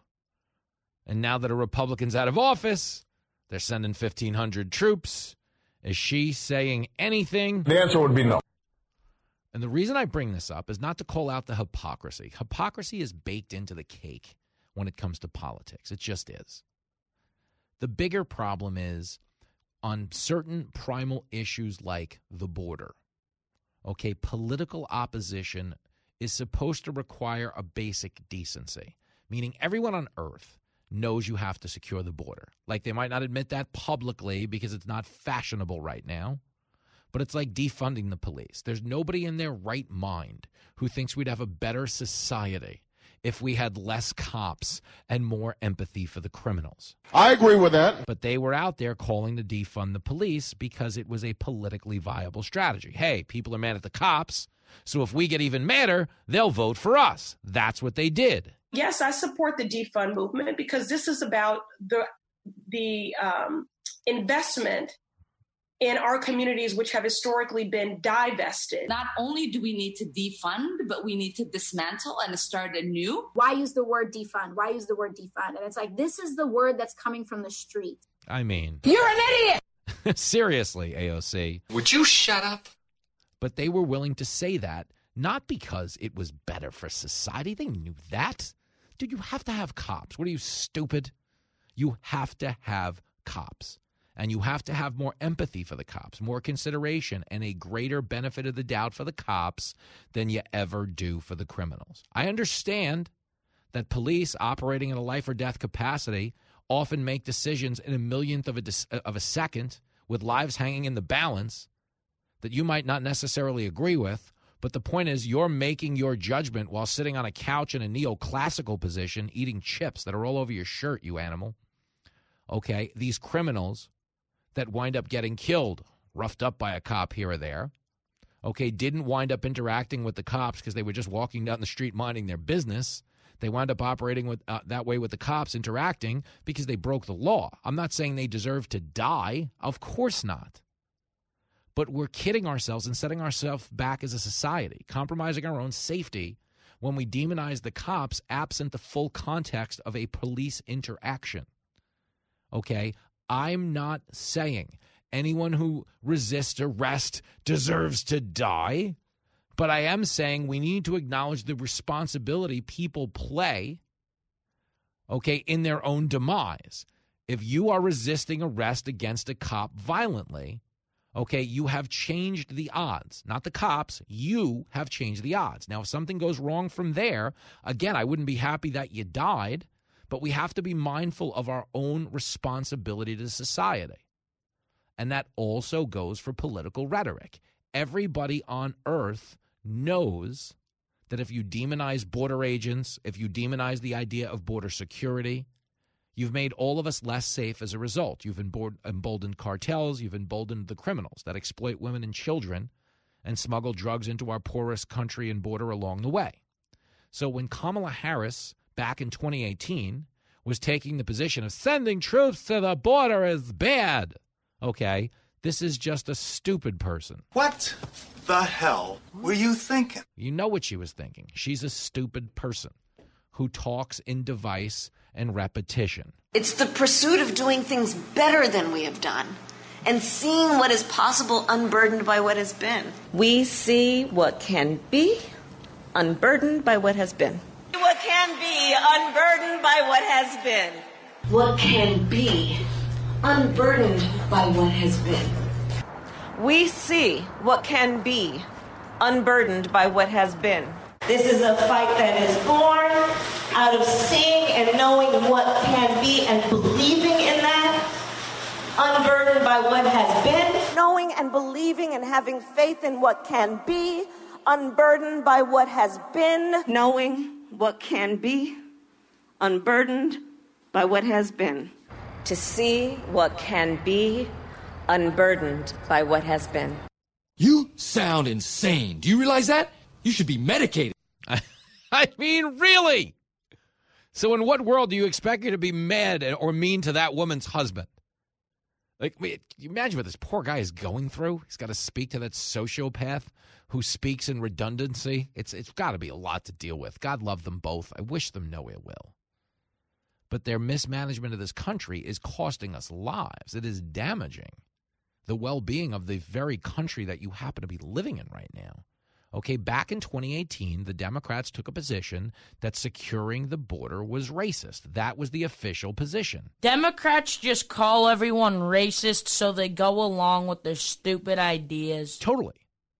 And now that a Republican's out of office, they're sending 1,500 troops. Is she saying anything? The answer would be no. And the reason I bring this up is not to call out the hypocrisy. Hypocrisy is baked into the cake when it comes to politics. It just is. The bigger problem is on certain primal issues like the border. Okay, political opposition is supposed to require a basic decency, meaning everyone on earth knows you have to secure the border. Like, they might not admit that publicly because it's not fashionable right now, but it's like defunding the police. There's nobody in their right mind who thinks we'd have a better society if we had less cops and more empathy for the criminals. I agree with that. But they were out there calling to defund the police because it was a politically viable strategy. Hey, people are mad at the cops, so if we get even madder, they'll vote for us. That's what they did. Yes, I support the defund movement because this is about the investment in our communities, which have historically been divested. Not only do we need to defund, but we need to dismantle and start anew. Why use the word defund? Why use the word defund? And it's like, this is the word that's coming from the street. I mean, you're an idiot. Seriously, AOC. Would you shut up? But they were willing to say that, not because it was better for society. They knew that. Dude, you have to have cops. What are you, stupid? You have to have cops. And you have to have more empathy for the cops, more consideration, and a greater benefit of the doubt for the cops than you ever do for the criminals. I understand that police operating in a life or death capacity often make decisions in a millionth of a second with lives hanging in the balance that you might not necessarily agree with. But the point is, you're making your judgment while sitting on a couch in a neoclassical position, eating chips that are all over your shirt, you animal. Okay, these criminals that wind up getting killed, roughed up by a cop here or there, okay, didn't wind up interacting with the cops because they were just walking down the street minding their business. They wound up operating with that way with the cops, interacting because they broke the law. I'm not saying they deserve to die. Of course not. But we're kidding ourselves and setting ourselves back as a society, compromising our own safety when we demonize the cops absent the full context of a police interaction. Okay? I'm not saying anyone who resists arrest deserves to die, but I am saying we need to acknowledge the responsibility people play, okay, in their own demise. If you are resisting arrest against a cop violently, okay, you have changed the odds. Not the cops. You have changed the odds. Now, if something goes wrong from there, again, I wouldn't be happy that you died, but we have to be mindful of our own responsibility to society. And that also goes for political rhetoric. Everybody on earth knows that if you demonize border agents, if you demonize the idea of border security, you've made all of us less safe as a result. You've emboldened cartels. You've emboldened the criminals that exploit women and children and smuggle drugs into our poorest country and border along the way. So when Kamala Harris, back in 2018, was taking the position of sending troops to the border is bad, okay, this is just a stupid person. What the hell were you thinking? You know what she was thinking. She's a stupid person who talks in device and repetition. It's the pursuit of doing things better than we have done and seeing what is possible unburdened by what has been. We see what can be unburdened by what has been. What can be unburdened by what has been. What can be unburdened by what has been. We see what can be unburdened by what has been. This is a fight that is born out of seeing and knowing what can be and believing in that, unburdened by what has been. Knowing and believing and having faith in what can be, unburdened by what has been. Knowing what can be, unburdened by what has been. To see what can be, unburdened by what has been. You sound insane. Do you realize that? You should be medicated. I mean, really? So in what world do you expect you to be mad or mean to that woman's husband? Like, you imagine what this poor guy is going through? He's got to speak to that sociopath who speaks in redundancy. It's got to be a lot to deal with. God love them both. I wish them no ill will. But their mismanagement of this country is costing us lives. It is damaging the well-being of the very country that you happen to be living in right now. Okay, back in 2018, the Democrats took a position that securing the border was racist. That was the official position. Democrats just call everyone racist so they go along with their stupid ideas. Totally.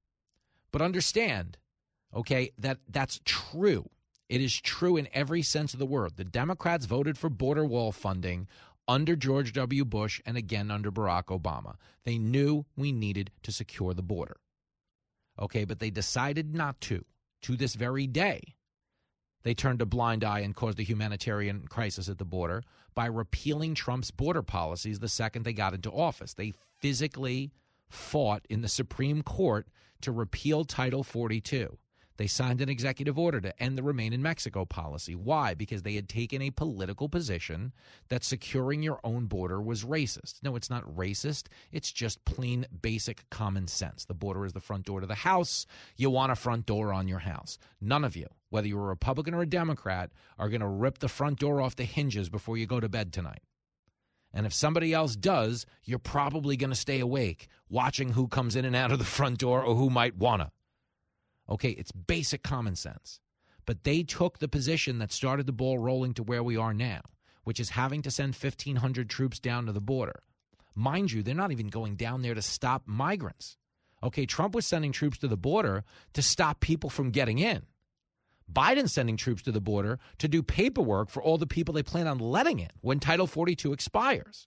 But understand, okay, that's true. It is true in every sense of the word. The Democrats voted for border wall funding under George W. Bush and again under Barack Obama. They knew we needed to secure the border. Okay, but they decided not to this very day. They turned a blind eye and caused a humanitarian crisis at the border by repealing Trump's border policies the second they got into office. They physically fought in the Supreme Court to repeal Title 42. They signed an executive order to end the Remain in Mexico policy. Why? Because they had taken a political position that securing your own border was racist. No, it's not racist. It's just plain basic common sense. The border is the front door to the house. You want a front door on your house. None of you, whether you're a Republican or a Democrat, are going to rip the front door off the hinges before you go to bed tonight. And if somebody else does, you're probably going to stay awake watching who comes in and out of the front door or who might want to. Okay, it's basic common sense. But they took the position that started the ball rolling to where we are now, which is having to send 1,500 troops down to the border. Mind you, they're not even going down there to stop migrants. Okay, Trump was sending troops to the border to stop people from getting in. Biden's sending troops to the border to do paperwork for all the people they plan on letting in when Title 42 expires.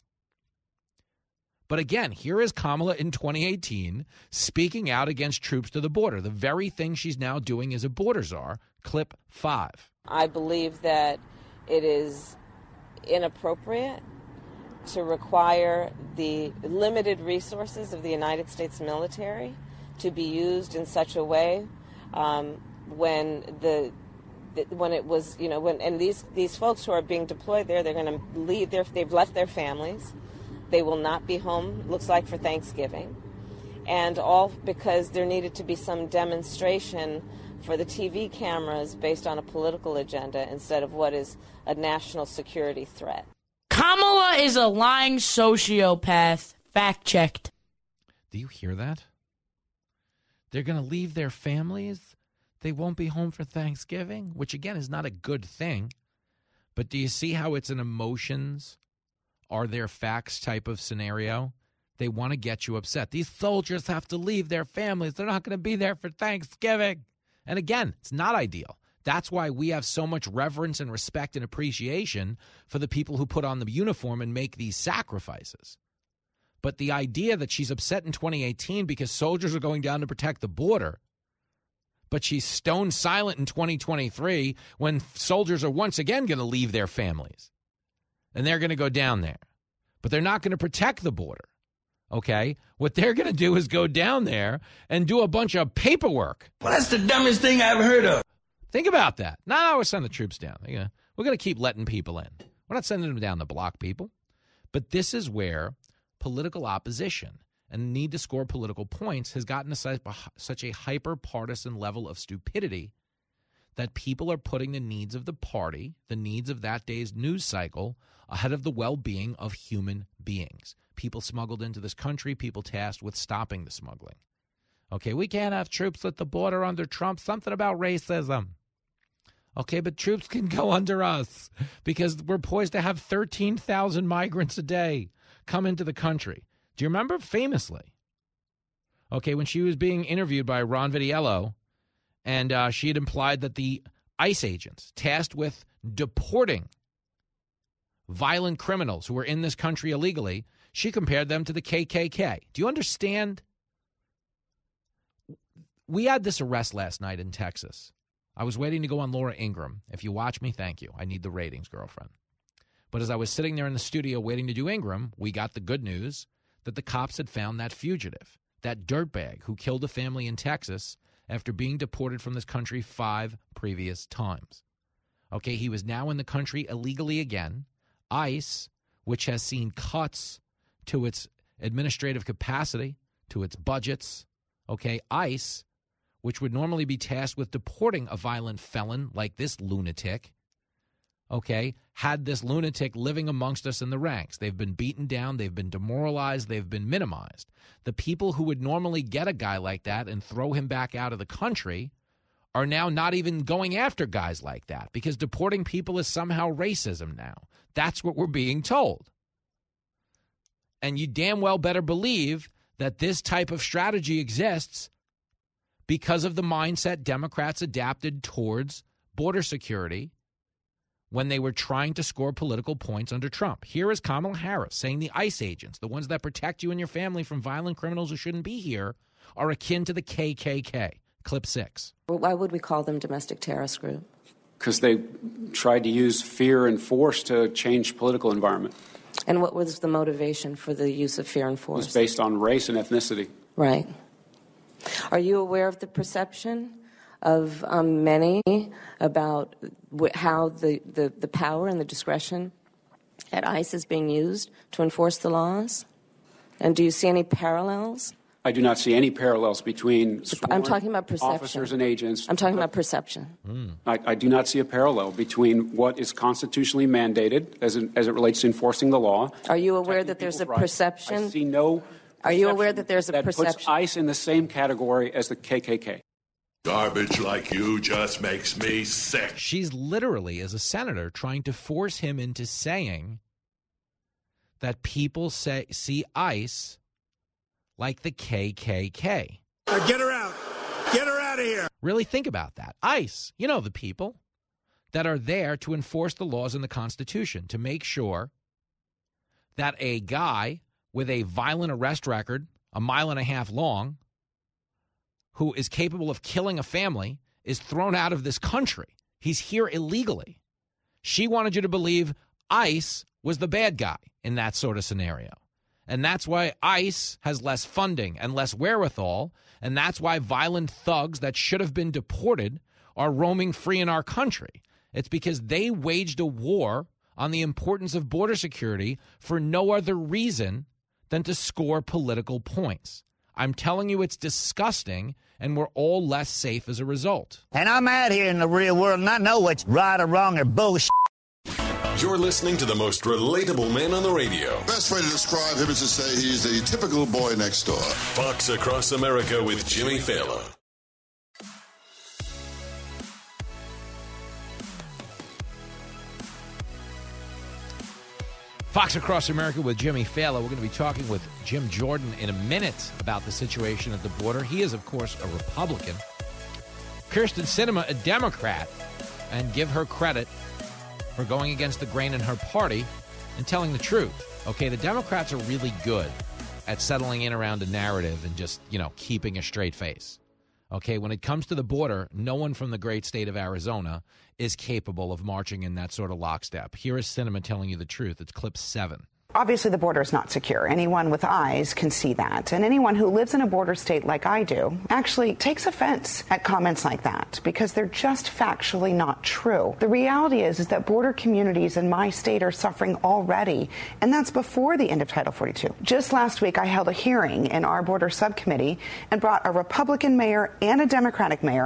But again, here is Kamala in 2018 speaking out against troops to the border. The very thing she's now doing as a border czar. Clip 5. I believe that it is inappropriate to require the limited resources of the United States military to be used in such a way when it was, when these folks who are being deployed there, they're going to leave. They've left their families. They will not be home, looks like, for Thanksgiving. And all because there needed to be some demonstration for the TV cameras based on a political agenda instead of what is a national security threat. Kamala is a lying sociopath. Fact checked. Do you hear that? They're going to leave their families. They won't be home for Thanksgiving, which, again, is not a good thing. But do you see how it's an emotions are there facts type of scenario? They want to get you upset. These soldiers have to leave their families. They're not going to be there for Thanksgiving. And again, it's not ideal. That's why we have so much reverence and respect and appreciation for the people who put on the uniform and make these sacrifices. But the idea that she's upset in 2018 because soldiers are going down to protect the border, but she's stone silent in 2023 when soldiers are once again going to leave their families. And they're going to go down there. But they're not going to protect the border, okay? What they're going to do is go down there and do a bunch of paperwork. Well, that's the dumbest thing I ever heard of. Think about that. No, we're sending the troops down. We're going to keep letting people in. We're not sending them down to block people. But this is where political opposition and need to score political points has gotten to such a hyper-partisan level of stupidity that people are putting the needs of the party, the needs of that day's news cycle, ahead of the well-being of human beings. People smuggled into this country, people tasked with stopping the smuggling. Okay, we can't have troops at the border under Trump. Something about racism. Okay, but troops can go under us because we're poised to have 13,000 migrants a day come into the country. Do you remember famously? Okay, when she was being interviewed by Ron Vitiello, and she had implied that the ICE agents tasked with deporting violent criminals who were in this country illegally, she compared them to the KKK. Do you understand? We had this arrest last night in Texas. I was waiting to go on Laura Ingraham. If you watch me, thank you. I need the ratings, girlfriend. But as I was sitting there in the studio waiting to do Ingraham, we got the good news that the cops had found that fugitive, that dirtbag who killed a family in Texas after being deported from this country 5 previous times. Okay, he was now in the country illegally again. ICE, which has seen cuts to its administrative capacity, to its budgets. Okay, ICE, which would normally be tasked with deporting a violent felon like this lunatic, okay, had this lunatic living amongst us in the ranks. They've been beaten down. They've been demoralized. They've been minimized. The people who would normally get a guy like that and throw him back out of the country are now not even going after guys like that because deporting people is somehow racism now. That's what we're being told. And you damn well better believe that this type of strategy exists because of the mindset Democrats adapted towards border security when they were trying to score political points under Trump. Here is Kamala Harris saying the ICE agents, the ones that protect you and your family from violent criminals who shouldn't be here, are akin to the KKK. Clip 6. Well, why would we call them domestic terrorist group? Because they tried to use fear and force to change political environment. And what was the motivation for the use of fear and force? It was based on race and ethnicity. Right. Are you aware of the perception of many about how the power and the discretion at ICE is being used to enforce the laws? And do you see any parallels? I do not see any parallels between I'm talking about perception. Officers and agents. I'm talking about perception. I do not see a parallel between what is constitutionally mandated as it relates to enforcing the law. Are you aware that there's a perception? I see no. Are you aware that there's a perception? That puts ICE in the same category as the KKK. Garbage like you just makes me sick. She's literally, as a senator, trying to force him into saying that people see ICE like the KKK. Get her out. Get her out of here. Really think about that. ICE, you know, the people that are there to enforce the laws in the Constitution, to make sure that a guy with a violent arrest record, 1.5 miles long, who is capable of killing a family, is thrown out of this country. He's here illegally. She wanted you to believe ICE was the bad guy in that sort of scenario. And that's why ICE has less funding and less wherewithal, and that's why violent thugs that should have been deported are roaming free in our country. It's because they waged a war on the importance of border security for no other reason than to score political points. I'm telling you, it's disgusting, and we're all less safe as a result. And I'm out here in the real world, and I know what's right or wrong or bullshit. You're listening to the most relatable man on the radio. Best way to describe him is to say he's the typical boy next door. Fox Across America with Jimmy Fallon. Fox Across America with Jimmy Fallon. We're going to be talking with Jim Jordan in a minute about the situation at the border. He is, of course, a Republican. Kyrsten Sinema, a Democrat, and give her credit for going against the grain in her party and telling the truth. Okay, the Democrats are really good at settling in around a narrative and just, keeping a straight face. Okay, when it comes to the border, no one from the great state of Arizona is capable of marching in that sort of lockstep. Here is Sinema telling you the truth. It's clip 7. Obviously, the border is not secure. Anyone with eyes can see that. And anyone who lives in a border state like I do actually takes offense at comments like that because they're just factually not true. The reality is that border communities in my state are suffering already, and that's before the end of Title 42. Just last week, I held a hearing in our border subcommittee and brought a Republican mayor and a Democratic mayor,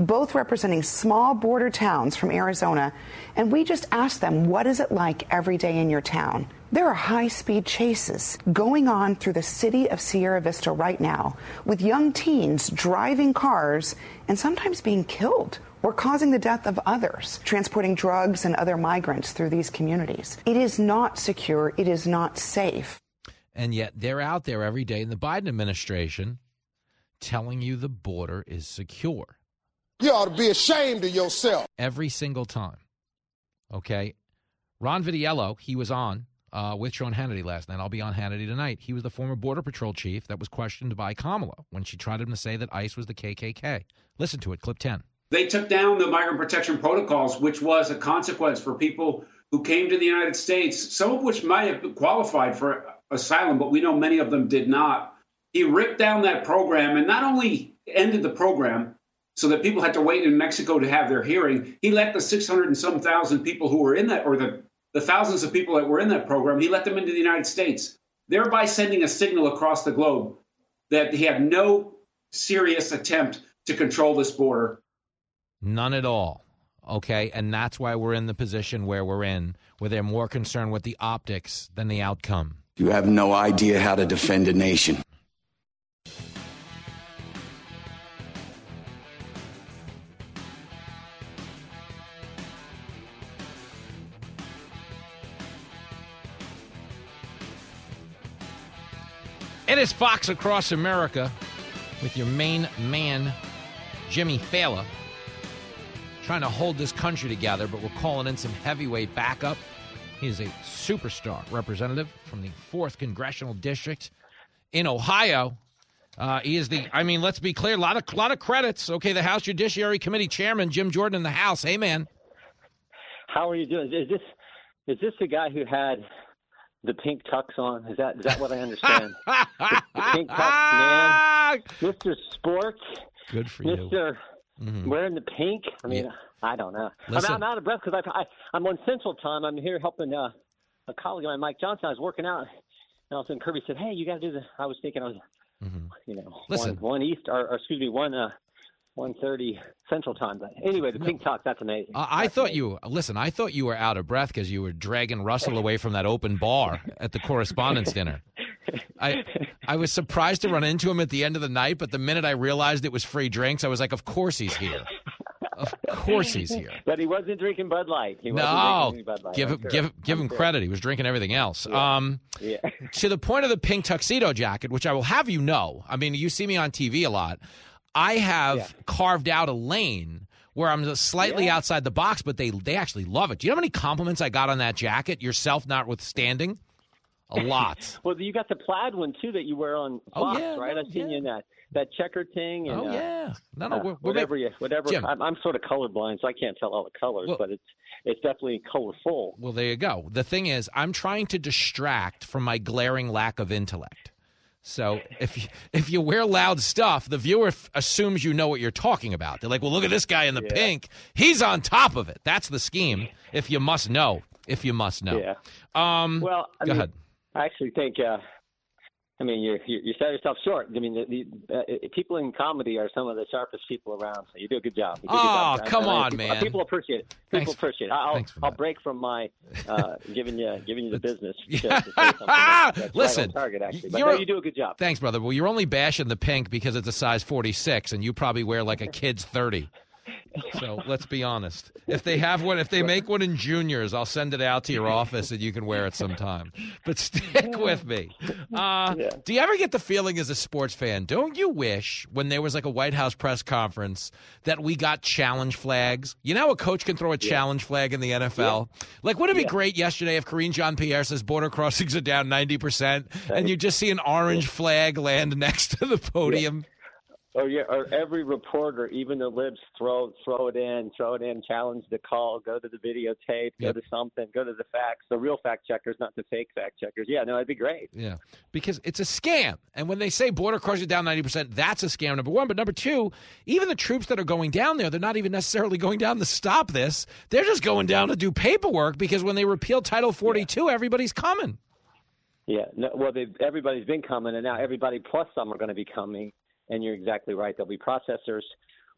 both representing small border towns from Arizona, and we just asked them, what is it like every day in your town? There are high-speed chases going on through the city of Sierra Vista right now, with young teens driving cars and sometimes being killed or causing the death of others, transporting drugs and other migrants through these communities. It is not secure. It is not safe. And yet they're out there every day in the Biden administration telling you the border is secure. You ought to be ashamed of yourself. Every single time. Okay? Ron Vitiello, he was on with Sean Hannity last night. I'll be on Hannity tonight. He was the former Border Patrol chief that was questioned by Kamala when she tried him to say that ICE was the KKK. Listen to it, clip 10. They took down the migrant protection protocols, which was a consequence for people who came to the United States, some of which might have qualified for asylum, but we know many of them did not. He ripped down that program and not only ended the program so that people had to wait in Mexico to have their hearing, he let the 600 and some thousand people who were in that, or the thousands of people that were in that program, he let them into the United States, thereby sending a signal across the globe that he had no serious attempt to control this border. None at all. Okay, and that's why we're in the position where we're in, where they're more concerned with the optics than the outcome. You have no idea how to defend a nation. It is Fox Across America with your main man, Jimmy Fallon, trying to hold this country together, but we're calling in some heavyweight backup. He is a superstar representative from the 4th Congressional District in Ohio. He is let's be clear, a lot of credits. Okay, the House Judiciary Committee Chairman, Jim Jordan in the House. Hey, man. How are you doing? Is this the guy who had the pink tux on? Is that what I understand? the pink tux, man. Mr. Sports. Good for you. Mr. Wearing the pink. I mean, I don't know. I'm out of breath because I'm on Central Time. I'm here helping a colleague of mine, Mike Johnson. I was working out, and all of a sudden Kirby said, "Hey, you got to do this." I was thinking, one 1:30 Central Time. But anyway, the pink talk, that's amazing. I thought you were out of breath because you were dragging Russell away from that open bar at the Correspondents' Dinner. I was surprised to run into him at the end of the night, but the minute I realized it was free drinks, I was like, of course he's here. Of course he's here. But he wasn't drinking Bud Light. Give him credit. He was drinking everything else. Yeah. To the point of the pink tuxedo jacket, which I will have you know, I mean, you see me on TV a lot. I have carved out a lane where I'm slightly outside the box, but they actually love it. Do you know how many compliments I got on that jacket, yourself notwithstanding? A lot. Well, you got the plaid one, too, that you wear on Fox, right? I've seen you in that checkered thing. And, whatever. Jim, I'm sort of colorblind, so I can't tell all the colors, but it's definitely colorful. Well, there you go. The thing is, I'm trying to distract from my glaring lack of intellect. So if you wear loud stuff, the viewer assumes you know what you're talking about. They're like, well, look at this guy in the pink. He's on top of it. That's the scheme, if you must know. Yeah. Go ahead. I actually think, you sell yourself short. I mean, the people in comedy are some of the sharpest people around, so you do a good job. Come on, man. People appreciate it. I'll break from my giving you the business. To say something listen, right on target, actually. But you do a good job. Thanks, brother. Well, you're only bashing the pink because it's a size 46, and you probably wear like a kid's 30. So let's be honest. If they make one in juniors, I'll send it out to your office and you can wear it sometime. But stick with me. Do you ever get the feeling as a sports fan, don't you wish when there was like a White House press conference that we got challenge flags? You know how a coach can throw a challenge flag in the NFL? Yeah. Like, wouldn't it be great yesterday if Karine Jean-Pierre says border crossings are down 90% and you just see an orange flag land next to the podium? Or every reporter, even the libs, throw it in, challenge the call, go to the videotape, go to something, go to the facts, the real fact checkers, not the fake fact checkers. Yeah, no, that'd be great. Yeah, because it's a scam. And when they say border crossings down 90%, that's a scam, number one. But number two, even the troops that are going down there, they're not even necessarily going down to stop this. They're just going down to do paperwork because when they repeal Title 42, everybody's coming. Yeah, no, well, everybody's been coming, and now everybody plus some are going to be coming. And you're exactly right. There'll be processors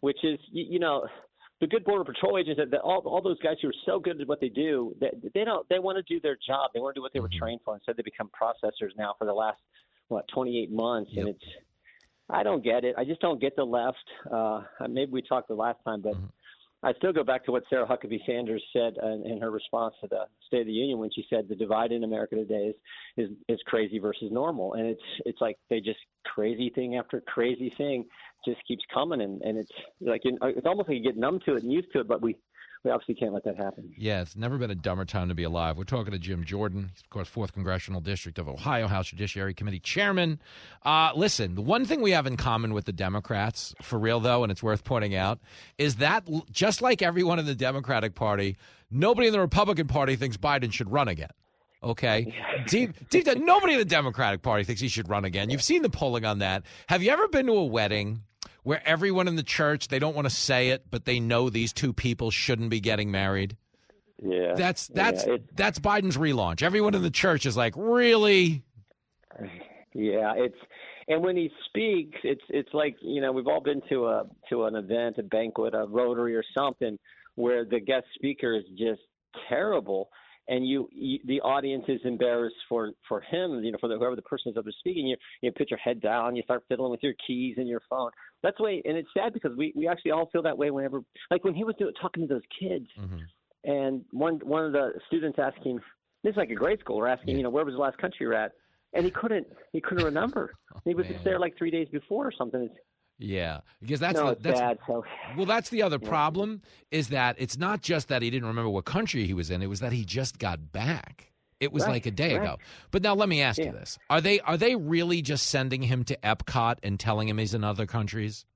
which is, the good Border Patrol agents, that all those guys who are so good at what they do, they want to do their job. They want to do what they were trained for. Instead, they become processors now for the last 28 months, and I don't get it. I just don't get the left. Maybe we talked the last time, but I still go back to what Sarah Huckabee Sanders said in her response to the State of the Union when she said the divide in America today is crazy versus normal, and it's like they just crazy thing after crazy thing just keeps coming, and it's like it's almost like you get numb to it and used to it, but we obviously can't let that happen. Yeah, it's never been a dumber time to be alive. We're talking to Jim Jordan. He's, of course, 4th Congressional District of Ohio, House Judiciary Committee Chairman. Listen, the one thing we have in common with the Democrats, for real, though, and it's worth pointing out, is that just like everyone in the Democratic Party, nobody in the Republican Party thinks Biden should run again. Okay? Deep down, nobody in the Democratic Party thinks he should run again. You've seen the polling on that. Have you ever been to a wedding where everyone in the church, they don't want to say it, but they know these two people shouldn't be getting married? Yeah. That's Biden's relaunch. Everyone in the church is like, really? Yeah, and when he speaks, it's like, we've all been to an event, a banquet, a Rotary or something where the guest speaker is just terrible. And the audience is embarrassed for him, for whoever the person is up there speaking. You put your head down, you start fiddling with your keys and your phone. That's the way, and it's sad because we actually all feel that way whenever, like when he was talking to those kids, and one of the students asking, this is like a grade school, asking, where was the last country you're at, and he couldn't remember. He was just there like 3 days before or something. Yeah, because that's bad. So. Well, that's the other problem is that it's not just that he didn't remember what country he was in; it was that he just got back. It was like a day ago. But now let me ask you this: Are they really just sending him to Epcot and telling him he's in other countries?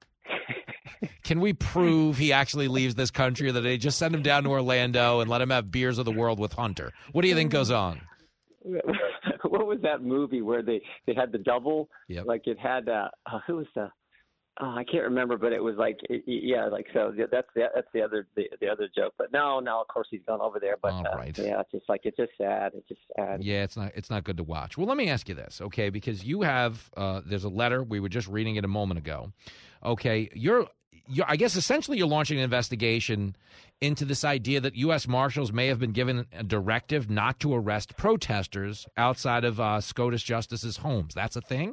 Can we prove he actually leaves this country, or that they just send him down to Orlando and let him have beers of the world with Hunter? What do you think goes on? What was that movie where they had the double? Yep. Like it had who was the? Oh, I can't remember, but it was like, so that's the other joke. But no, of course he's gone over there. But yeah, it's just sad. It's just sad. Yeah, it's not good to watch. Well, let me ask you this, okay? Because you have there's a letter, we were just reading it a moment ago. Okay, you're I guess essentially you're launching an investigation into this idea that U.S. Marshals may have been given a directive not to arrest protesters outside of SCOTUS justices' homes. That's a thing?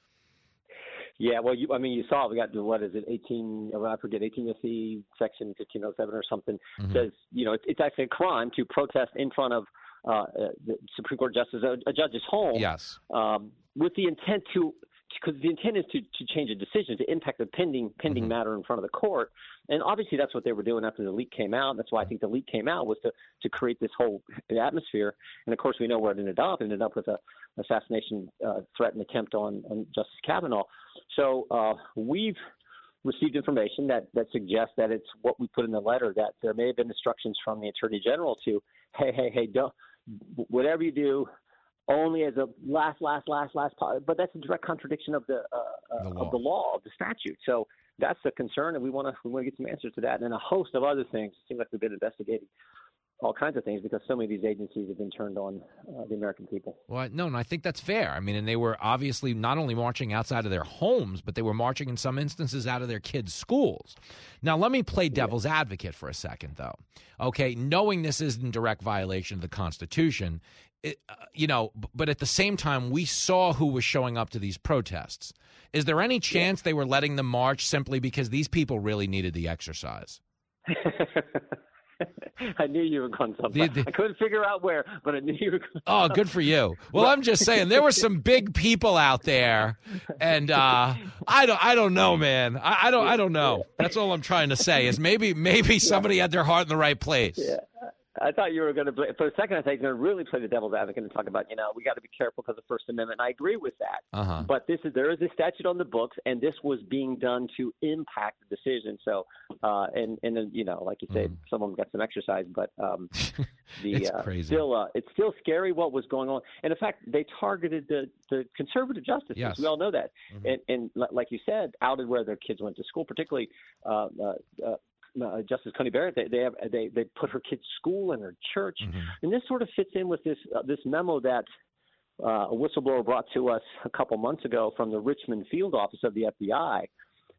Yeah, well, you saw we got, what is it, 18 U.S.C. Section 1507 or something, says, it's actually a crime to protest in front of the Supreme Court justice, a judge's home. Yes. With the intent because the intent is to change a decision, to impact the pending matter in front of the court. And obviously that's what they were doing after the leak came out. That's why I think the leak came out, was to create this whole atmosphere. And, of course, we know where it ended up. It ended up with an assassination threat and attempt on Justice Kavanaugh. So we've received information that suggests that it's what we put in the letter, that there may have been instructions from the Attorney General to, hey, don't, whatever you do, only as a last part. But that's a direct contradiction of the law, of the statute. So that's the concern, and we want to get some answers to that, and then a host of other things. It seems like we've been investigating all kinds of things because so many of these agencies have been turned on the American people. Well, no, and I think that's fair. I mean, and they were obviously not only marching outside of their homes, but they were marching in some instances out of their kids' schools. Now, let me play devil's advocate for a second, though. Okay, knowing this is in direct violation of the Constitution, but at the same time, we saw who was showing up to these protests. Is there any chance they were letting them march simply because these people really needed the exercise? I knew you were going somewhere. I couldn't figure out where, but I knew you were going. Oh, good for you. Well, I'm just saying there were some big people out there, and I don't know, man. I don't know. That's all I'm trying to say is maybe somebody had their heart in the right place. Yeah. I thought you were going to – for a second, I thought you were going to really play the devil's advocate and talk about, we got to be careful because of the First Amendment. And I agree with that. But there is a statute on the books, and this was being done to impact the decision. So, and like you said, some of them got some exercise. But it's crazy. It's still scary what was going on. And, in fact, they targeted the conservative justices. Yes. We all know that. And like you said, outed where their kids went to school, particularly Justice Coney Barrett, they put her kids' school and her church, and this sort of fits in with this memo that a whistleblower brought to us a couple months ago from the Richmond field office of the FBI,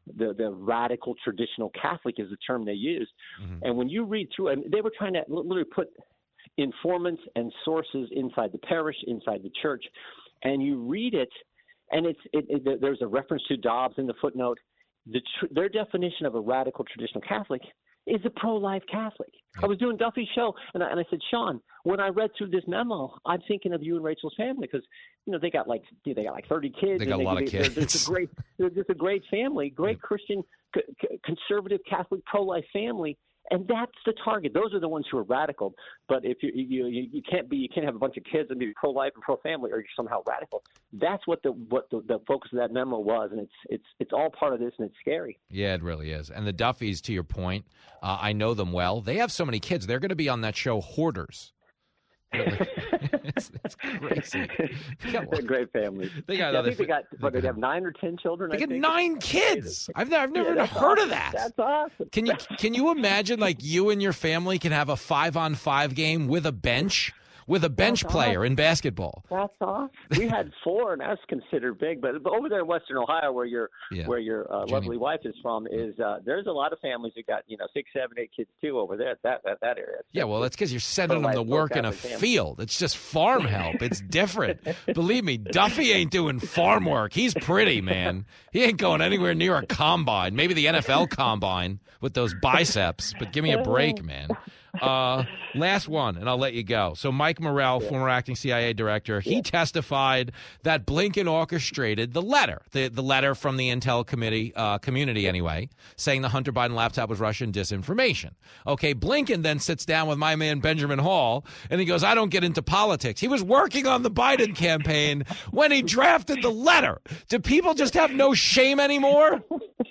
the radical traditional Catholic is the term they used. And when you read through, and they were trying to literally put informants and sources inside the parish, inside the church, and you read it, and there's a reference to Dobbs in the footnote. Their definition of a radical traditional Catholic is a pro-life Catholic. I was doing Duffy's show, and I said, Sean, when I read through this memo, I'm thinking of you and Rachel's family because they got like 30 kids. They got a lot of kids. They're just a great family, great Christian, conservative Catholic pro-life family. And that's the target. Those are the ones who are radical. But if you can't have a bunch of kids and be pro-life and pro-family, or you're somehow radical. That's what the focus of that memo was, and it's all part of this, and it's scary. Yeah, it really is. And the Duffys, to your point, I know them well. They have so many kids. They're going to be on that show, Hoarders. It's crazy. They're a great family. They got they have 9 or 10 children. They get 9 kids. I've never even heard of that. That's awesome. Can you imagine, like, you and your family can have a 5-on-5 game with a bench? With a bench player in basketball. That's awesome. We had 4, and that's considered big. But over there in Western Ohio, where your lovely wife is from, there's a lot of families who got 6, 7, 8 kids too over there at that area. Yeah, well, that's because you're sending them to work in a field. It's just farm help. It's different. Believe me, Duffy ain't doing farm work. He's pretty, man. He ain't going anywhere near a combine. Maybe the NFL combine with those biceps. But give me a break, man. Last one, and I'll let you go. So Mike Morell, former acting CIA director, he testified that Blinken orchestrated the letter from the Intel community anyway, saying the Hunter Biden laptop was Russian disinformation. Okay, Blinken then sits down with my man Benjamin Hall, and he goes, I don't get into politics. He was working on the Biden campaign when he drafted the letter. Do people just have no shame anymore?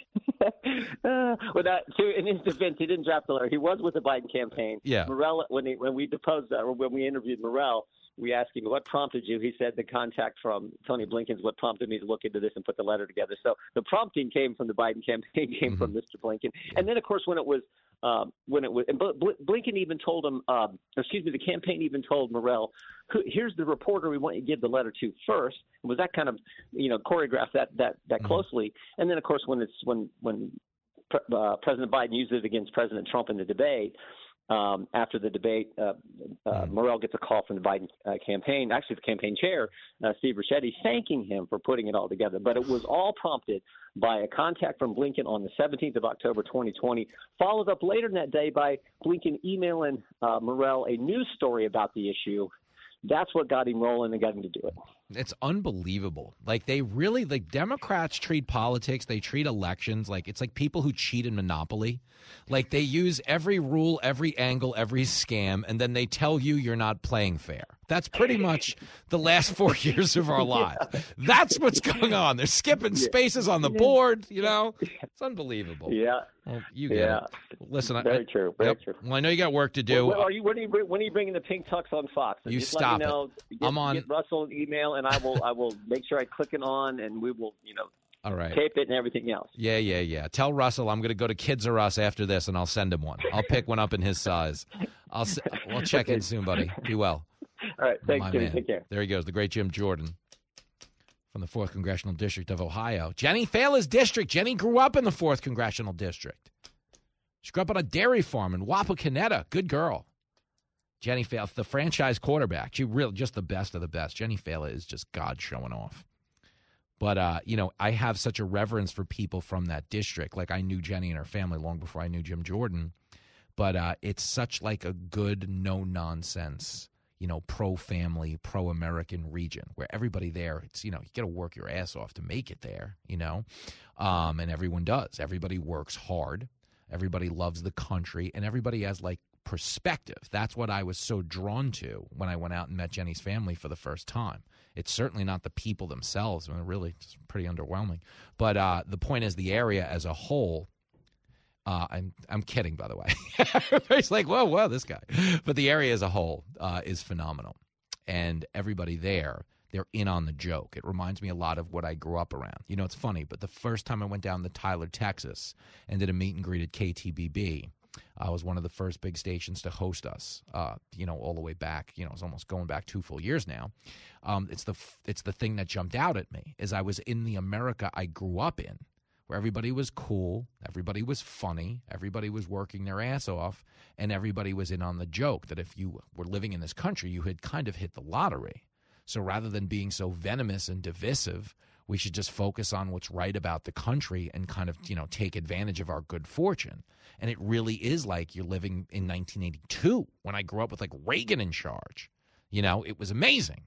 In his defense, he didn't draft the letter. He was with the Biden campaign. Yeah. Morell, when we deposed or when we interviewed Morell, we asked him, what prompted you? He said the contact from Tony Blinken's what prompted me to look into this and put the letter together. So the prompting came from the Biden campaign, came from Mr. Blinken. And then, of course, Blinken even told him, the campaign even told Morell, here's the reporter we want you to give the letter to first. Was that kind of, choreographed that closely? And then, of course, when President Biden used it against President Trump in the debate, after the debate, Morell gets a call from the Biden campaign, actually the campaign chair, Steve Ricchetti, thanking him for putting it all together. But it was all prompted by a contact from Blinken on the 17th of October, 2020, followed up later in that day by Blinken emailing Morell a news story about the issue. That's what got him rolling and got him to do it. It's unbelievable. Like, Democrats treat politics, they treat elections like it's like people who cheat in Monopoly. Like, they use every rule, every angle, every scam, and then they tell you you're not playing fair. That's pretty much the last 4 years of our lives. That's what's going on. They're skipping spaces on the board, It's unbelievable. Yeah. Well, you get it. Listen, Very true. Very true. Well, I know you got work to do. When are you bringing the pink tux on Fox? You just stop let me know. I'm on. Get Russell an email, and I will make sure I click it on, and we will, all right, tape it and everything else. Yeah. Tell Russell I'm going to go to Kids R Us after this, and I'll send him one. I'll pick one up in his size. We'll check in soon, buddy. Be well. All right. Thanks, Jimmy. Take care. There he goes, the great Jim Jordan from the 4th Congressional District of Ohio. Jenny Thaler's district. Jenny grew up in the 4th Congressional District. She grew up on a dairy farm in Wapakoneta. Good girl. Jenny Thaler, the franchise quarterback. She really just the best of the best. Jenny Thaler is just God showing off. But, I have such a reverence for people from that district. Like, I knew Jenny and her family long before I knew Jim Jordan. But it's such like a good, no-nonsense, pro-family, pro-American region where everybody there, it's, you got to work your ass off to make it there, and everyone does. Everybody works hard. Everybody loves the country, and everybody has, like, perspective. That's what I was so drawn to when I went out and met Jenny's family for the first time. It's certainly not the people themselves. I mean, really, it's pretty underwhelming. But the point is the area as a whole, I'm kidding, by the way. It's like, whoa, this guy. But the area as a whole is phenomenal. And everybody there, they're in on the joke. It reminds me a lot of what I grew up around. It's funny, but the first time I went down to Tyler, Texas, and did a meet and greet at KTBB, I was one of the first big stations to host us, all the way back. It's almost going back 2 full years now. It's the thing that jumped out at me is I was in the America I grew up in, where everybody was cool, everybody was funny, everybody was working their ass off, and everybody was in on the joke that if you were living in this country, you had kind of hit the lottery. So rather than being so venomous and divisive, we should just focus on what's right about the country and kind of, take advantage of our good fortune. And it really is like you're living in 1982 when I grew up with like Reagan in charge. It was amazing.